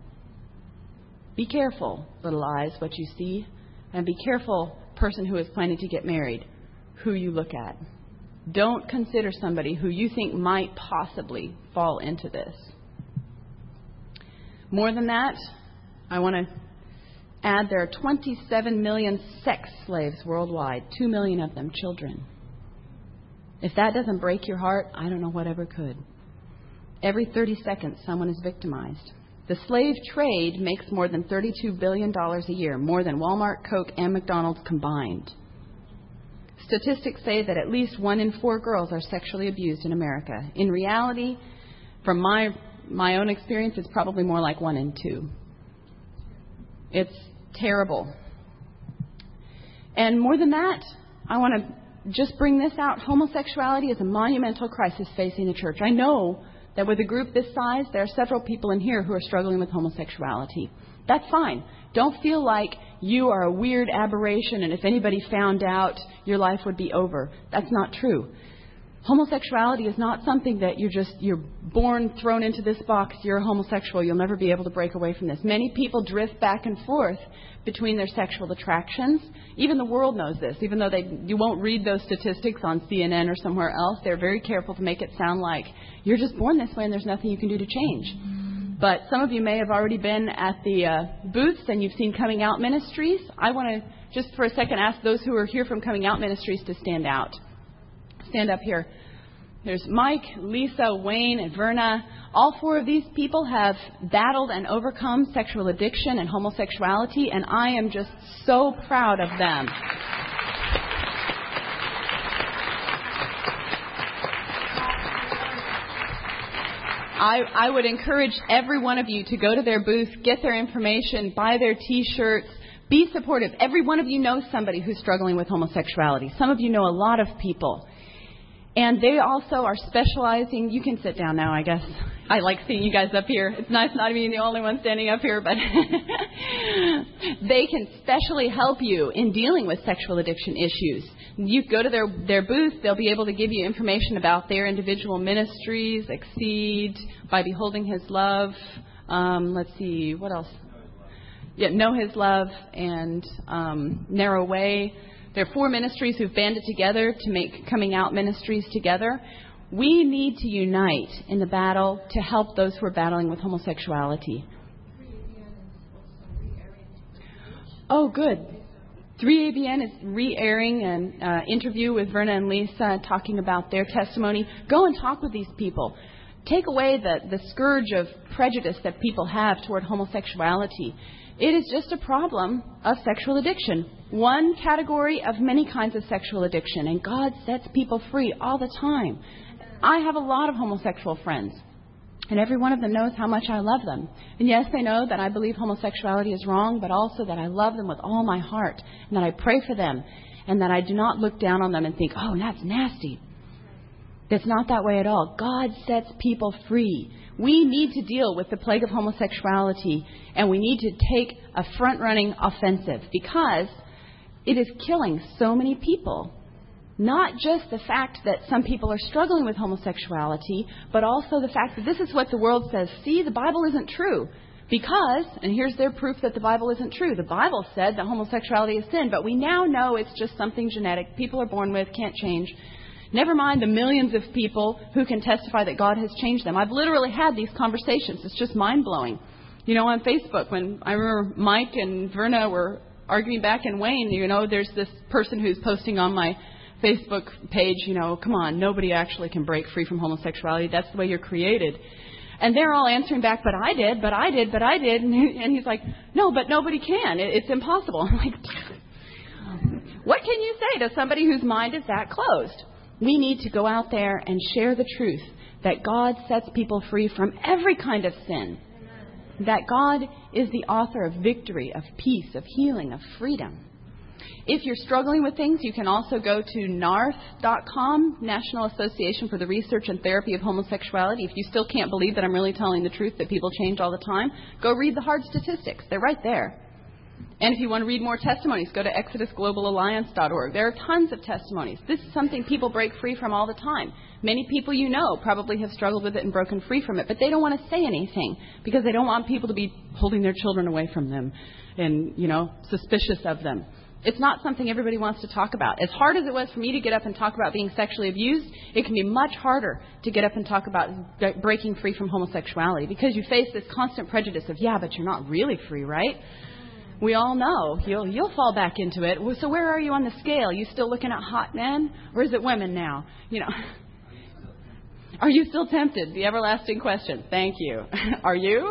[SPEAKER 2] Be careful, little eyes, what you see, and be careful, person who is planning to get married, who you look at. Don't consider somebody who you think might possibly fall into this. More than that, I want to add there are twenty-seven million sex slaves worldwide, two million of them children. If that doesn't break your heart, I don't know what ever could. Every thirty seconds, someone is victimized. The slave trade makes more than thirty-two billion dollars a year, more than Walmart, Coke, and McDonald's combined. Statistics say that at least one in four girls are sexually abused in America. In reality, from my my own experience, it's probably more like one in two. It's terrible. And more than that, I want to just bring this out. Homosexuality is a monumental crisis facing the church. I know that with a group this size, there are several people in here who are struggling with homosexuality. That's fine. Don't feel like you are a weird aberration, and if anybody found out, your life would be over. That's not true. Homosexuality is not something that you're just, you're born, thrown into this box, you're a homosexual, you'll never be able to break away from this. Many people drift back and forth between their sexual attractions. Even the world knows this. Even though they, you won't read those statistics on C N N or somewhere else, they're very careful to make it sound like you're just born this way and there's nothing you can do to change. But some of you may have already been at the uh, booths and you've seen Coming Out Ministries. I want to just for a second ask those who are here from Coming Out Ministries to stand out. Stand up here. There's Mike, Lisa, Wayne, and Verna. All four of these people have battled and overcome sexual addiction and homosexuality, and I am just so proud of them. I, I would encourage every one of you to go to their booth, get their information, buy their T-shirts, be supportive. Every one of you knows somebody who's struggling with homosexuality. Some of you know a lot of people. And they also are specializing. You can sit down now, I guess. I like seeing you guys up here. It's nice not being the only one standing up here, but they can specially help you in dealing with sexual addiction issues. You go to their, their booth, they'll be able to give you information about their individual ministries, Exceed, By Beholding His Love. Um, let's see, what else? Yeah, Know His Love and um, Narrow Way. There are four ministries who've banded together to make Coming Out Ministries together. We need to unite in the battle to help those who are battling with homosexuality. Oh, good. three A B N is re-airing an uh, interview with Verna and Lisa talking about their testimony. Go and talk with these people. Take away the, the scourge of prejudice that people have toward homosexuality. It is just a problem of sexual addiction. One category of many kinds of sexual addiction. And God sets people free all the time. I have a lot of homosexual friends. And every one of them knows how much I love them. And yes, they know that I believe homosexuality is wrong, but also that I love them with all my heart, and that I pray for them, and that I do not look down on them and think, oh, that's nasty. It's not that way at all. God sets people free. We need to deal with the plague of homosexuality, and we need to take a front-running offensive, because it is killing so many people. Not just the fact that some people are struggling with homosexuality, but also the fact that this is what the world says. See, the Bible isn't true. Because, and here's their proof that the Bible isn't true. The Bible said that homosexuality is sin, but we now know it's just something genetic. People are born with, can't change. Never mind the millions of people who can testify that God has changed them. I've literally had these conversations. It's just mind-blowing. You know, on Facebook, when I remember Mike and Verna were arguing back in Wayne, you know, there's this person who's posting on my Facebook page, you know, come on, nobody actually can break free from homosexuality. That's the way you're created. And they're all answering back, but I did, but I did, but I did. And, he, and he's like, no, but nobody can. It, it's impossible. I'm like, what can you say to somebody whose mind is that closed? We need to go out there and share the truth that God sets people free from every kind of sin. That God is the author of victory, of peace, of healing, of freedom. If you're struggling with things, you can also go to N A R T dot com, National Association for the Research and Therapy of Homosexuality. If you still can't believe that I'm really telling the truth, that people change all the time, go read the hard statistics. They're right there. And if you want to read more testimonies, go to Exodus Global Alliance dot org. There are tons of testimonies. This is something people break free from all the time. Many people you know probably have struggled with it and broken free from it, but they don't want to say anything because they don't want people to be holding their children away from them and, you know, suspicious of them. It's not something everybody wants to talk about. As hard as it was for me to get up and talk about being sexually abused, it can be much harder to get up and talk about breaking free from homosexuality because you face this constant prejudice of, yeah, but you're not really free, right? We all know you'll you'll fall back into it. So where are you on the scale? You still looking at hot men, or is it women now? You know, are you still tempted? The everlasting question. Thank you. Are you?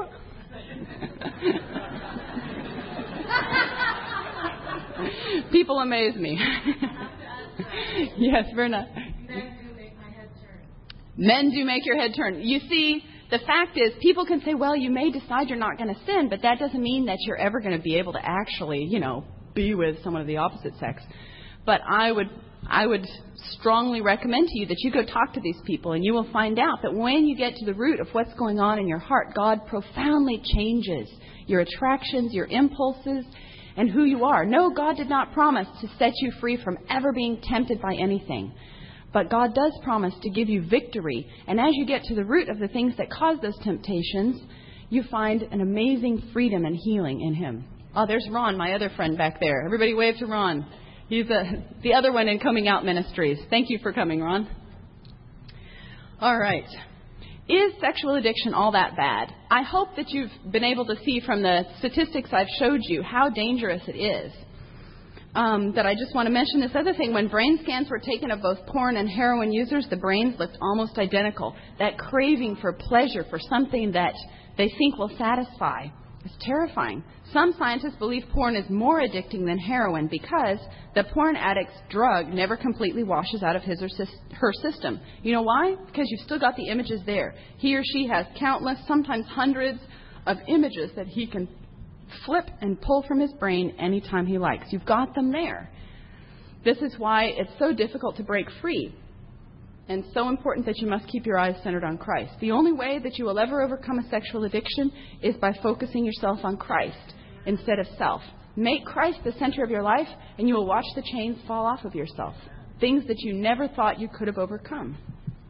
[SPEAKER 2] People amaze me. Yes, Verna.
[SPEAKER 4] Men do make my head turn.
[SPEAKER 2] Men do make your head turn. You see, the fact is, people can say, well, you may decide you're not going to sin, but that doesn't mean that you're ever going to be able to actually, you know, be with someone of the opposite sex. But I would I would strongly recommend to you that you go talk to these people, and you will find out that when you get to the root of what's going on in your heart, God profoundly changes your attractions, your impulses, and who you are. No, God did not promise to set you free from ever being tempted by anything. But God does promise to give you victory. And as you get to the root of the things that cause those temptations, you find an amazing freedom and healing in Him. Oh, there's Ron, my other friend back there. Everybody wave to Ron. He's a, the other one in Coming Out Ministries. Thank you for coming, Ron. All right. Is sexual addiction all that bad? I hope that you've been able to see from the statistics I've showed you how dangerous it is. Um, that I just want to mention this other thing. When brain scans were taken of both porn and heroin users, the brains looked almost identical. That craving for pleasure, for something that they think will satisfy, is terrifying. Some scientists believe porn is more addicting than heroin because the porn addict's drug never completely washes out of his or her system. You know why? Because you've still got the images there. He or she has countless, sometimes hundreds of images that he can flip and pull from his brain anytime he likes. You've got them there. This is why it's so difficult to break free and so important that you must keep your eyes centered on Christ. The only way that you will ever overcome a sexual addiction is by focusing yourself on Christ instead of self. Make Christ the center of your life, and you will watch the chains fall off of yourself, things that you never thought you could have overcome.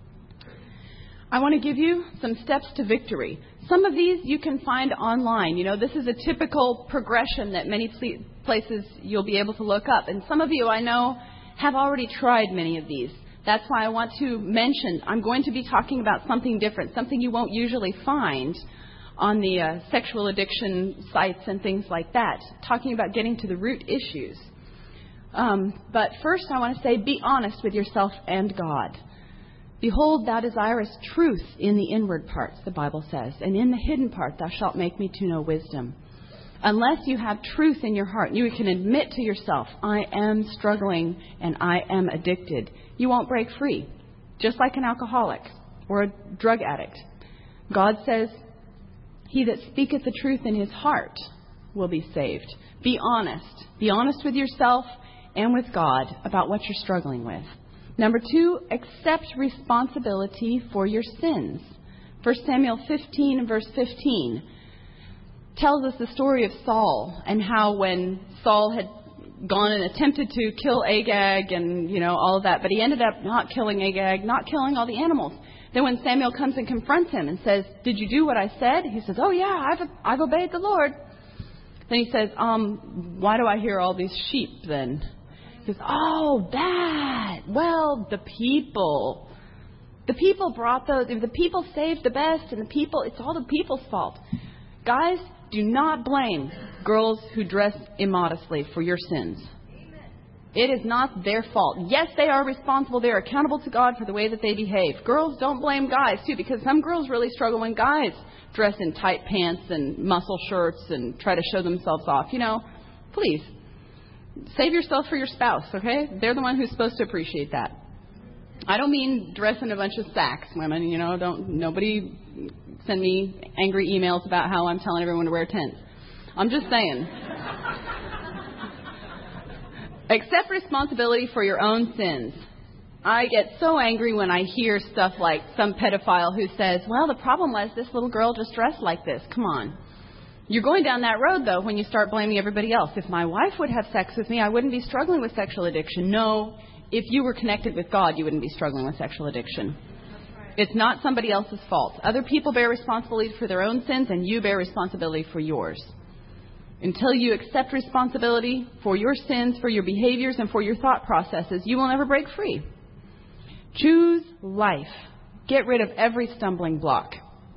[SPEAKER 2] I want to give you some steps to victory. Some of these you can find online. You know, this is a typical progression that many places you'll be able to look up. And some of you, I know, have already tried many of these. That's why I want to mention, I'm going to be talking about something different, something you won't usually find on the uh, sexual addiction sites and things like that, talking about getting to the root issues. Um, but first I want to say, be honest with yourself and God. Behold, thou desirest truth in the inward parts, the Bible says, and in the hidden part thou shalt make me to know wisdom. Unless you have truth in your heart, you can admit to yourself, I am struggling and I am addicted, you won't break free. just like an alcoholic or a drug addict. God says, he that speaketh the truth in his heart will be saved. Be honest. Be honest with yourself and with God about what you're struggling with. Number two, accept responsibility for your sins. First Samuel fifteen, verse fifteen, tells us the story of Saul and how when Saul had gone and attempted to kill Agag and, you know, all of that, but he ended up not killing Agag, not killing all the animals. Then when Samuel comes and confronts him and says, did you do what I said? He says, oh yeah, I've, I've obeyed the Lord. Then he says, um, why do I hear all these sheep then? He says, oh, that. Well, the people. The people brought those. The people saved the best, and the people, it's all the people's fault. Guys, do not blame girls who dress immodestly for your sins. It is not their fault. Yes, they are responsible. They are accountable to God for the way that they behave. Girls, don't blame guys, too, because some girls really struggle when guys dress in tight pants and muscle shirts and try to show themselves off. You know, please, save yourself for your spouse, okay? They're the one who's supposed to appreciate that. I don't mean dress in a bunch of sacks, women. You know, don't nobody send me angry emails about how I'm telling everyone to wear tents. I'm just saying. Accept responsibility for your own sins. I get so angry when I hear stuff like some pedophile who says, well, the problem was this little girl just dressed like this. Come on. You're going down that road, though, when you start blaming everybody else. If my wife would have sex with me, I wouldn't be struggling with sexual addiction. No, if you were connected with God, you wouldn't be struggling with sexual addiction. It's not somebody else's fault. Other people bear responsibility for their own sins, and you bear responsibility for yours. Until you accept responsibility for your sins, for your behaviors, and for your thought processes, you will never break free. Choose life. Get rid of every stumbling block.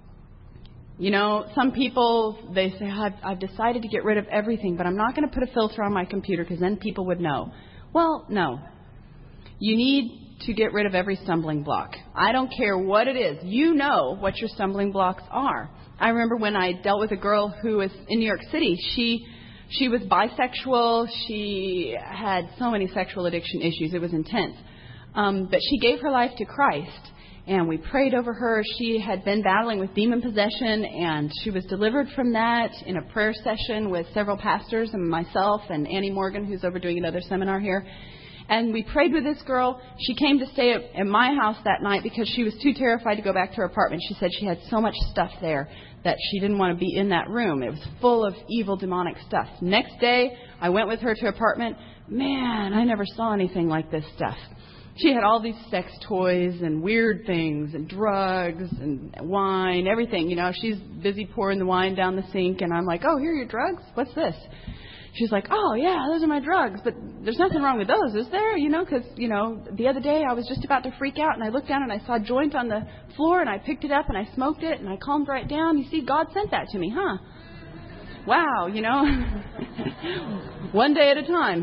[SPEAKER 2] You know, some people, they say, I've, I've decided to get rid of everything, but I'm not going to put a filter on my computer because then people would know. Well, no. You need to get rid of every stumbling block. I don't care what it is. You know what your stumbling blocks are. I remember when I dealt with a girl who was in New York City. She she was bisexual. She had so many sexual addiction issues. It was intense. Um, but she gave her life to Christ, and we prayed over her. She had been battling with demon possession, and she was delivered from that in a prayer session with several pastors and myself and Annie Morgan, who's over doing another seminar here. And we prayed with this girl. She came to stay at, at my house that night because she was too terrified to go back to her apartment. She said she had so much stuff there that she didn't want to be in that room. It was full of evil, demonic stuff. Next day, I went with her to her apartment. Man, I never saw anything like this stuff. She had all these sex toys and weird things and drugs and wine, everything. You know, she's busy pouring the wine down the sink, and I'm like, oh, here are your drugs? What's this? She's like, oh, yeah, those are my drugs. But there's nothing wrong with those, is there? You know, because, you know, the other day I was just about to freak out, and I looked down and I saw a joint on the floor, and I picked it up and I smoked it, and I calmed right down. You see, God sent that to me, huh? Wow, you know, one day at a time.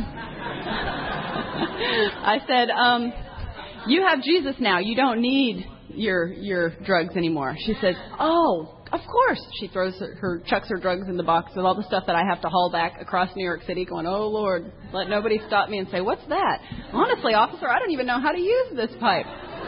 [SPEAKER 2] I said, um, you have Jesus now. You don't need your your drugs anymore. She says, oh, of course. She throws her, her, chucks her drugs in the box with all the stuff that I have to haul back across New York City going, oh, Lord, let nobody stop me and say, what's that? Honestly, officer, I don't even know how to use this pipe.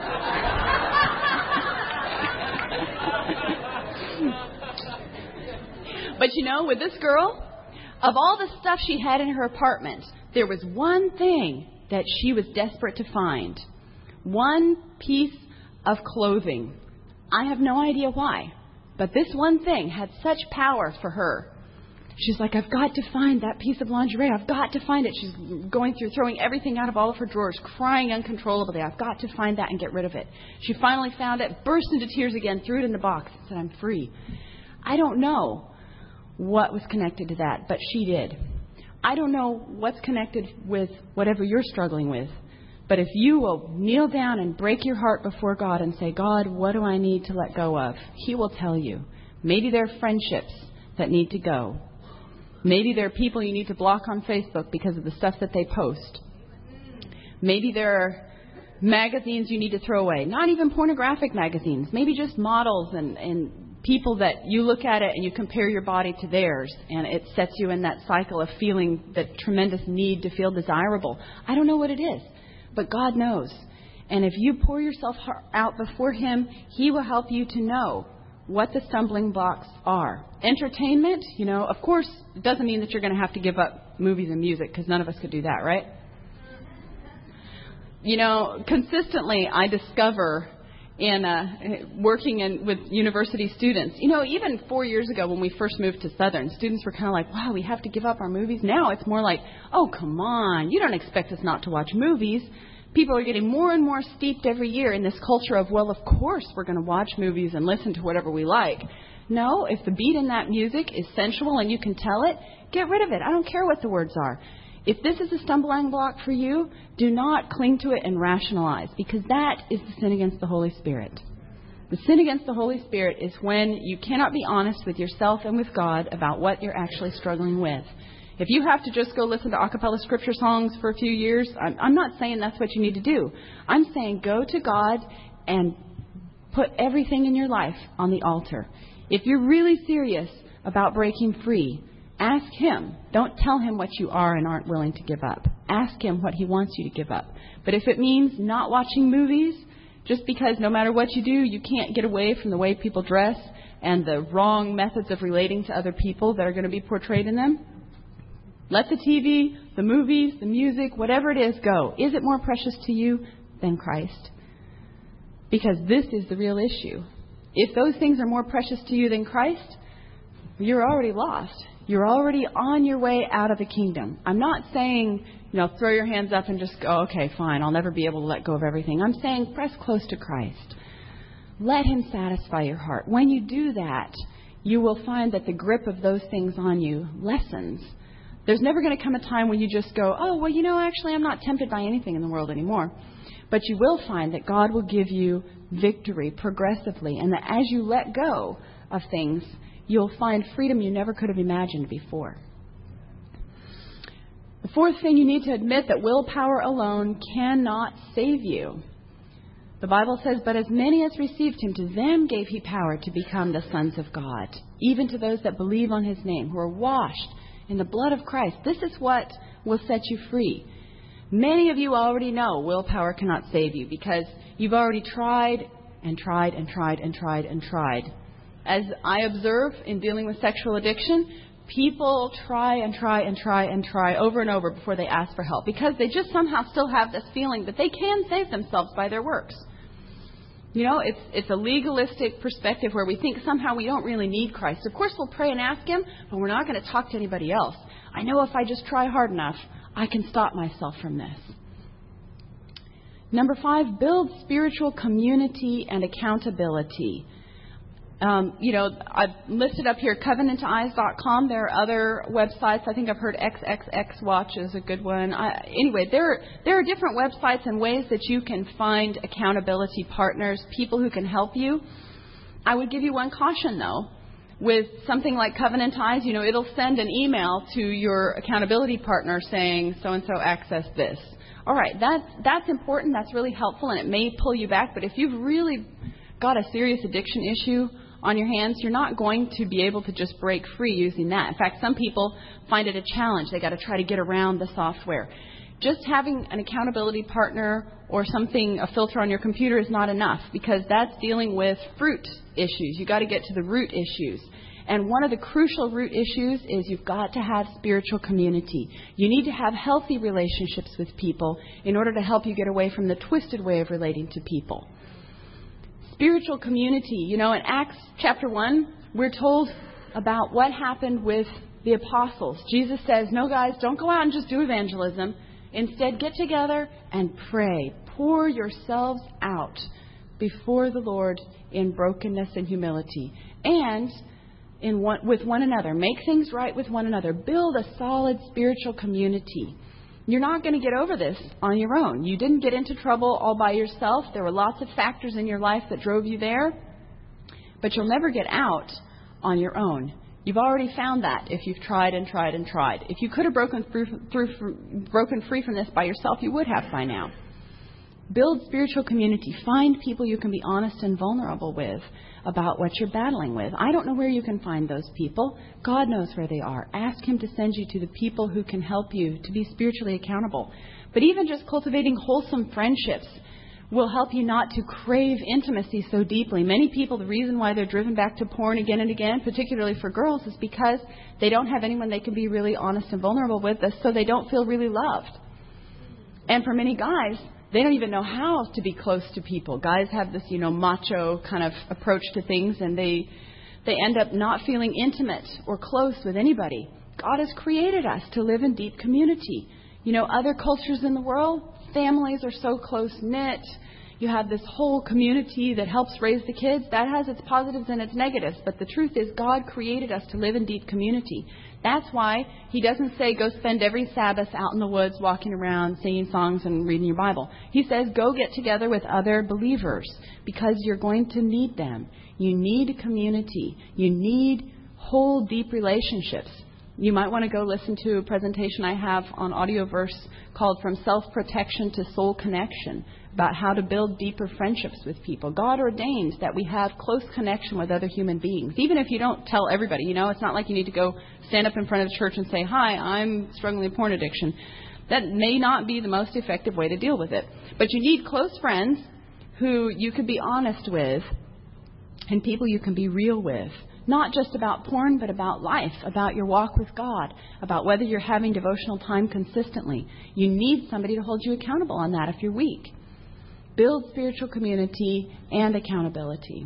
[SPEAKER 2] But, you know, with this girl, of all the stuff she had in her apartment, there was one thing that she was desperate to find. One piece of clothing. I have no idea why. But this one thing had such power for her. She's like, I've got to find that piece of lingerie. I've got to find it. She's going through, throwing everything out of all of her drawers, crying uncontrollably. I've got to find that and get rid of it. She finally found it, burst into tears again, threw it in the box, and said, I'm free. I don't know what was connected to that, but she did. I don't know what's connected with whatever you're struggling with. But if you will kneel down and break your heart before God and say, God, what do I need to let go of? He will tell you. Maybe there are friendships that need to go. Maybe there are people you need to block on Facebook because of the stuff that they post. Maybe there are magazines you need to throw away. Not even pornographic magazines. Maybe just models and, and people that you look at it and you compare your body to theirs. And it sets you in that cycle of feeling that tremendous need to feel desirable. I don't know what it is. But God knows. And if you pour yourself out before Him, He will help you to know what the stumbling blocks are. Entertainment, you know, of course, it doesn't mean that you're going to have to give up movies and music, because none of us could do that, right? You know, consistently I discover in uh, working in with university students, you know, even four years ago when we first moved to Southern, students were kind of like, wow, we have to give up our movies. Now it's more like, oh, come on, you don't expect us not to watch movies. People are getting more and more steeped every year in this culture of, well, of course we're going to watch movies and listen to whatever we like. No, if the beat in that music is sensual and you can tell it, get rid of it. I don't care what the words are. If this is a stumbling block for you, do not cling to it and rationalize, because that is the sin against the Holy Spirit. The sin against the Holy Spirit is when you cannot be honest with yourself and with God about what you're actually struggling with. If you have to just go listen to a cappella scripture songs for a few years, I'm, I'm not saying that's what you need to do. I'm saying go to God and put everything in your life on the altar. If you're really serious about breaking free, ask Him. Don't tell Him what you are and aren't willing to give up. Ask Him what He wants you to give up. But if it means not watching movies, just because no matter what you do, you can't get away from the way people dress and the wrong methods of relating to other people that are going to be portrayed in them, let the T V, the movies, the music, whatever it is, go. Is it more precious to you than Christ? Because this is the real issue. If those things are more precious to you than Christ, you're already lost. You're already on your way out of the kingdom. I'm not saying, you know, throw your hands up and just go, okay, fine, I'll never be able to let go of everything. I'm saying press close to Christ. Let Him satisfy your heart. When you do that, you will find that the grip of those things on you lessens. There's never going to come a time when you just go, oh, well, you know, actually, I'm not tempted by anything in the world anymore. But you will find that God will give you victory progressively, and that as you let go of things, you'll find freedom you never could have imagined before. The fourth thing, you need to admit that willpower alone cannot save you. The Bible says, but as many as received Him, to them gave He power to become the sons of God, even to those that believe on His name, who are washed in the blood of Christ. This is what will set you free. Many of you already know willpower cannot save you, because you've already tried and tried and tried and tried and tried. As I observe in dealing with sexual addiction, people try and try and try and try over and over before they ask for help, because they just somehow still have this feeling that they can save themselves by their works. You know, it's it's a legalistic perspective where we think somehow we don't really need Christ. Of course, we'll pray and ask Him, but we're not going to talk to anybody else. I know if I just try hard enough, I can stop myself from this. Number five, build spiritual community and accountability. Um, you know, I've listed up here covenant eyes dot com. There are other websites. I think I've heard X X X Watch is a good one. I, anyway, there, there are different websites and ways that you can find accountability partners, people who can help you. I would give you one caution, though. With something like Covenant Eyes, you know, it'll send an email to your accountability partner saying, so-and-so access this. All right, that's, that's important. That's really helpful, and it may pull you back. But if you've really got a serious addiction issue on your hands, you're not going to be able to just break free using that. In fact, some people find it a challenge. They got to try to get around the software. Just having an accountability partner or something, a filter on your computer, is not enough, because that's dealing with fruit issues. You got to get to the root issues. And one of the crucial root issues is you've got to have spiritual community. You need to have healthy relationships with people in order to help you get away from the twisted way of relating to people. Spiritual community. You know, in Acts chapter one, we're told about what happened with the apostles. Jesus says, no, guys, don't go out and just do evangelism. Instead, get together and pray. Pour yourselves out before the Lord in brokenness and humility. And in one, with one another. Make things right with one another. Build a solid spiritual community. You're not going to get over this on your own. You didn't get into trouble all by yourself. There were lots of factors in your life that drove you there. But you'll never get out on your own. You've already found that if you've tried and tried and tried. If you could have broken through, through, broken free from this by yourself, you would have by now. Build spiritual community. Find people you can be honest and vulnerable with about what you're battling with. I don't know where you can find those people. God knows where they are. Ask Him to send you to the people who can help you to be spiritually accountable. But even just cultivating wholesome friendships will help you not to crave intimacy so deeply. Many people, the reason why they're driven back to porn again and again, particularly for girls, is because they don't have anyone they can be really honest and vulnerable with, so they don't feel really loved. And for many guys, they don't even know how to be close to people. Guys have this, you know, macho kind of approach to things, and they they end up not feeling intimate or close with anybody. God has created us to live in deep community. You know, other cultures in the world, families are so close-knit. You have this whole community that helps raise the kids. That has its positives and its negatives. But the truth is, God created us to live in deep community. That's why He doesn't say go spend every Sabbath out in the woods walking around singing songs and reading your Bible. He says go get together with other believers because you're going to need them. You need community. You need whole deep relationships. You might want to go listen to a presentation I have on Audioverse called From Self-Protection to Soul Connection, about how to build deeper friendships with people. God ordained that we have close connection with other human beings, even if you don't tell everybody. You know, it's not like you need to go stand up in front of the church and say, hi, I'm struggling with porn addiction. That may not be the most effective way to deal with it. But you need close friends who you can be honest with and people you can be real with. Not just about porn, but about life, about your walk with God, about whether you're having devotional time consistently. You need somebody to hold you accountable on that if you're weak. Build spiritual community and accountability.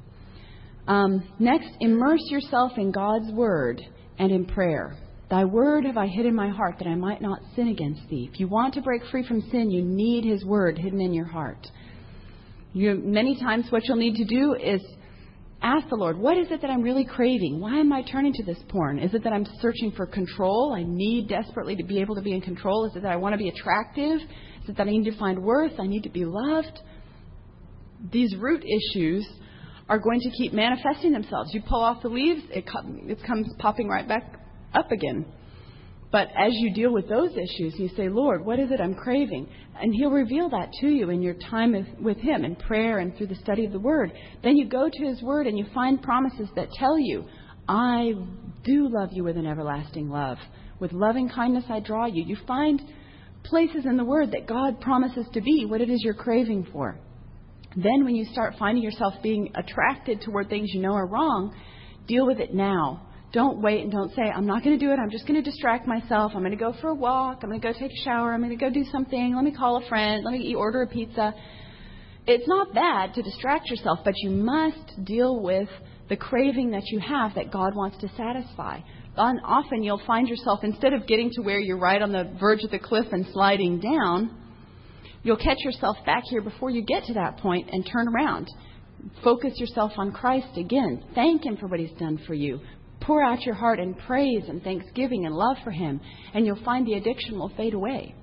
[SPEAKER 2] Um, next, immerse yourself in God's Word and in prayer. Thy word have I hid in my heart that I might not sin against thee. If you want to break free from sin, you need His Word hidden in your heart. You, many times what you'll need to do is ask the Lord, what is it that I'm really craving? Why am I turning to this porn? Is it that I'm searching for control? I need desperately to be able to be in control. Is it that I want to be attractive? Is it that I need to find worth? I need to be loved? These root issues are going to keep manifesting themselves. You pull off the leaves, it, com- it comes popping right back up again. But as you deal with those issues, you say, Lord, what is it I'm craving? And He'll reveal that to you in your time with Him, in prayer and through the study of the Word. Then you go to His Word and you find promises that tell you, I do love you with an everlasting love. With loving kindness I draw you. You find places in the Word that God promises to be what it is you're craving for. Then when you start finding yourself being attracted toward things you know are wrong, deal with it now. Don't wait and don't say, I'm not going to do it. I'm just going to distract myself. I'm going to go for a walk. I'm going to go take a shower. I'm going to go do something. Let me call a friend. Let me order a pizza. It's not bad to distract yourself, but you must deal with the craving that you have that God wants to satisfy. And often you'll find yourself, instead of getting to where you're right on the verge of the cliff and sliding down, you'll catch yourself back here before you get to that point and turn around. Focus yourself on Christ again. Thank Him for what He's done for you. Pour out your heart in praise and thanksgiving and love for Him, and you'll find the addiction will fade away.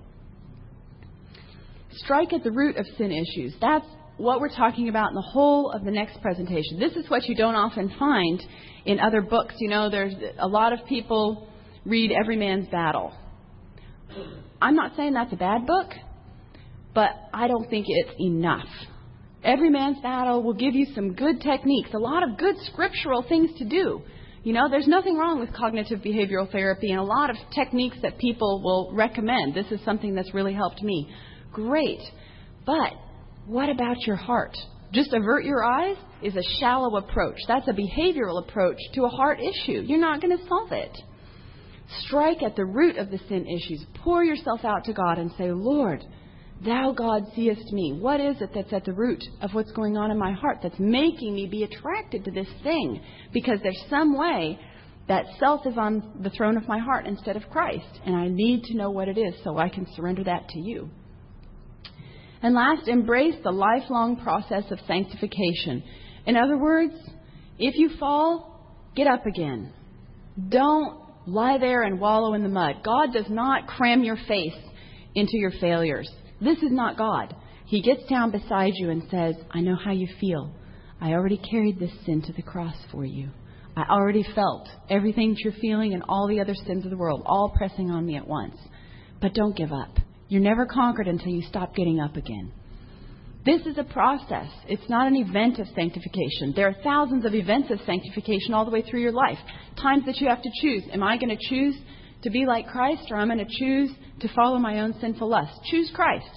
[SPEAKER 2] Strike at the root of sin issues. That's what we're talking about in the whole of the next presentation. This is what you don't often find in other books. You know, there's a lot of people read Every Man's Battle. I'm not saying that's a bad book, but I don't think it's enough. Every Man's Battle will give you some good techniques, a lot of good scriptural things to do. You know, there's nothing wrong with cognitive behavioral therapy and a lot of techniques that people will recommend. This is something that's really helped me. Great. But what about your heart? Just avert your eyes is a shallow approach. That's a behavioral approach to a heart issue. You're not going to solve it. Strike at the root of the sin issues. Pour yourself out to God and say, Lord, Thou, God, seest me. What is it that's at the root of what's going on in my heart that's making me be attracted to this thing? Because there's some way that self is on the throne of my heart instead of Christ. And I need to know what it is so I can surrender that to you. And last, embrace the lifelong process of sanctification. In other words, if you fall, get up again. Don't lie there and wallow in the mud. God does not cram your face into your failures. This is not God. He gets down beside you and says, I know how you feel. I already carried this sin to the cross for you. I already felt everything that you're feeling and all the other sins of the world, all pressing on me at once. But don't give up. You're never conquered until you stop getting up again. This is a process. It's not an event of sanctification. There are thousands of events of sanctification all the way through your life. Times that you have to choose. Am I going to choose to be like Christ, or I'm going to choose to follow my own sinful lust? Choose Christ.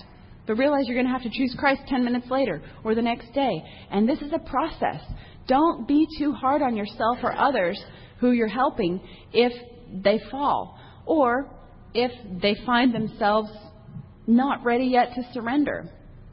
[SPEAKER 2] But realize you're going to have to choose Christ ten minutes later or the next day. And this is a process. Don't be too hard on yourself or others who you're helping if they fall or if they find themselves not ready yet to surrender.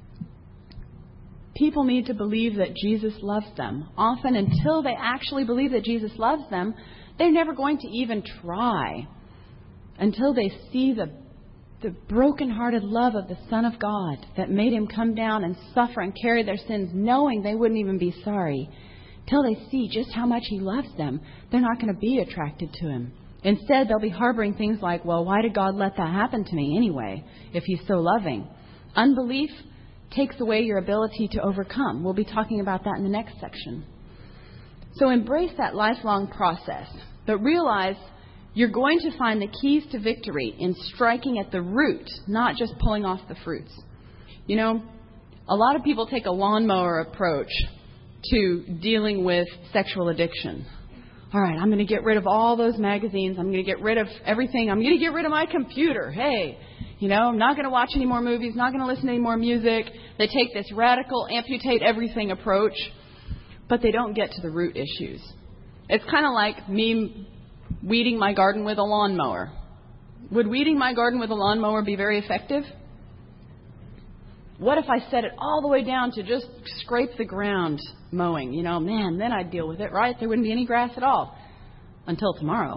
[SPEAKER 2] People need to believe that Jesus loves them. Often, until they actually believe that Jesus loves them, they're never going to even try until they see the, the broken-hearted love of the Son of God that made him come down and suffer and carry their sins, knowing they wouldn't even be sorry. Till they see just how much he loves them, they're not going to be attracted to him. Instead, they'll be harboring things like, well, why did God let that happen to me anyway, if he's so loving? Unbelief takes away your ability to overcome. We'll be talking about that in the next section. So embrace that lifelong process, but realize you're going to find the keys to victory in striking at the root, not just pulling off the fruits. You know, a lot of people take a lawnmower approach to dealing with sexual addiction. All right, I'm going to get rid of all those magazines. I'm going to get rid of everything. I'm going to get rid of my computer. Hey, you know, I'm not going to watch any more movies, not going to listen to any more music. They take this radical amputate everything approach, but they don't get to the root issues. It's kind of like me weeding my garden with a lawnmower. Would weeding my garden with a lawnmower be very effective? What if I set it all the way down to just scrape the ground mowing? You know, man, then I'd deal with it, right? There wouldn't be any grass at all until tomorrow.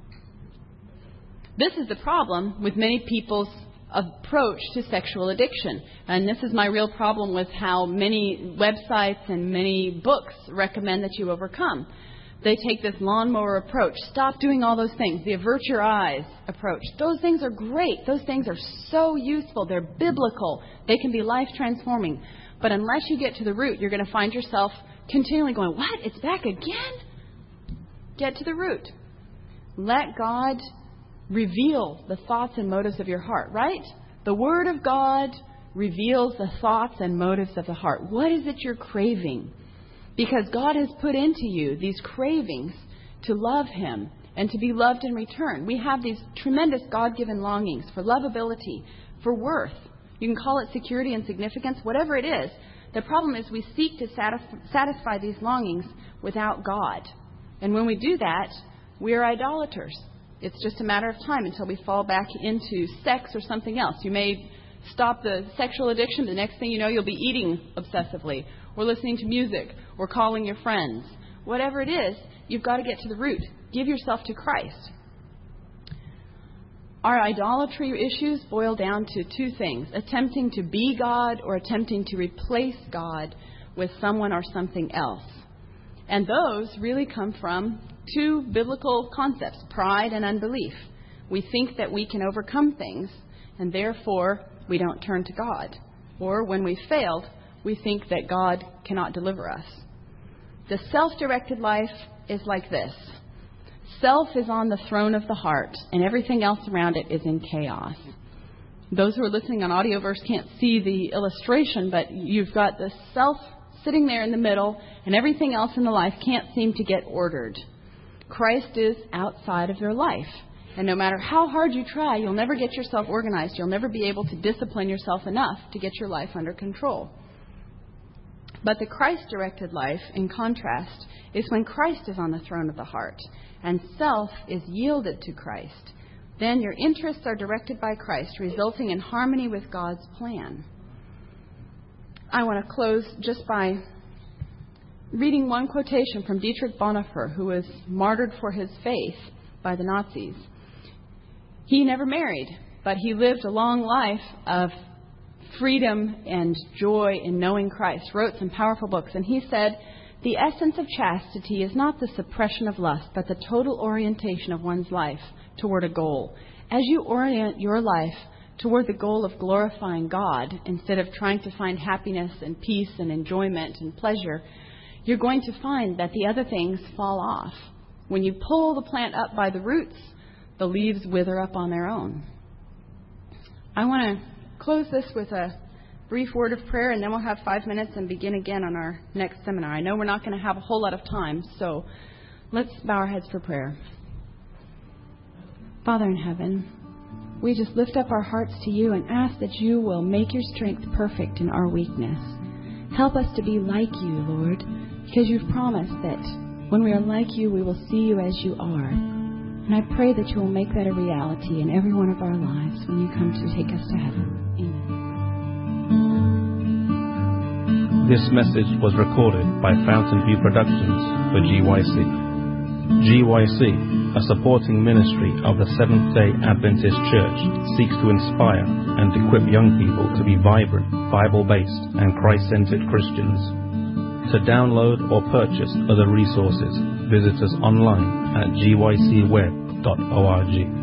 [SPEAKER 2] This is the problem with many people's approach to sexual addiction. And this is my real problem with how many websites and many books recommend that you overcome. They take this lawnmower approach. Stop doing all those things. The avert your eyes approach. Those things are great. Those things are so useful. They're biblical. They can be life transforming. But unless you get to the root, you're going to find yourself continually going, what? It's back again? Get to the root. Let God reveal the thoughts and motives of your heart, right? The Word of God reveals the thoughts and motives of the heart. What is it you're craving? Because God has put into you these cravings to love him and to be loved in return. We have these tremendous God-given longings for lovability, for worth. You can call it security and significance, whatever it is. The problem is we seek to satisf- satisfy these longings without God. And when we do that, we are idolaters. It's just a matter of time until we fall back into sex or something else. You may stop the sexual addiction. The next thing you know, you'll be eating obsessively or listening to music or calling your friends. Whatever it is, you've got to get to the root. Give yourself to Christ. Our idolatry issues boil down to two things: attempting to be God or attempting to replace God with someone or something else. And those really come from two biblical concepts, pride and unbelief. We think that we can overcome things, and therefore we don't turn to God. Or when we failed, we think that God cannot deliver us. The self-directed life is like this. Self is on the throne of the heart, and everything else around it is in chaos. Those who are listening on Audioverse can't see the illustration, but you've got the self sitting there in the middle, and everything else in the life can't seem to get ordered. Christ is outside of your life. And no matter how hard you try, you'll never get yourself organized. You'll never be able to discipline yourself enough to get your life under control. But the Christ-directed life, in contrast, is when Christ is on the throne of the heart and self is yielded to Christ. Then your interests are directed by Christ, resulting in harmony with God's plan. I want to close just by reading one quotation from Dietrich Bonhoeffer, who was martyred for his faith by the Nazis. He never married, but he lived a long life of freedom and joy in knowing Christ, wrote some powerful books, and he said, "The essence of chastity is not the suppression of lust, but the total orientation of one's life toward a goal. As you orient your life toward the goal of glorifying God, instead of trying to find happiness and peace and enjoyment and pleasure, you're going to find that the other things fall off. When you pull the plant up by the roots, the leaves wither up on their own." I want to close this with a brief word of prayer, and then we'll have five minutes and begin again on our next seminar. I know we're not going to have a whole lot of time, so let's bow our heads for prayer. Father in heaven, we just lift up our hearts to you and ask that you will make your strength perfect in our weakness. Help us to be like you, Lord, because you've promised that when we are like you, we will see you as you are. And I pray that you will make that a reality in every one of our lives when you come to take us to heaven. Amen.
[SPEAKER 1] This message was recorded by Fountain View Productions for G Y C. G Y C, a supporting ministry of the Seventh-day Adventist Church, seeks to inspire and equip young people to be vibrant, Bible-based, and Christ-centered Christians. To download or purchase other resources, visit us online at g y c web dot org.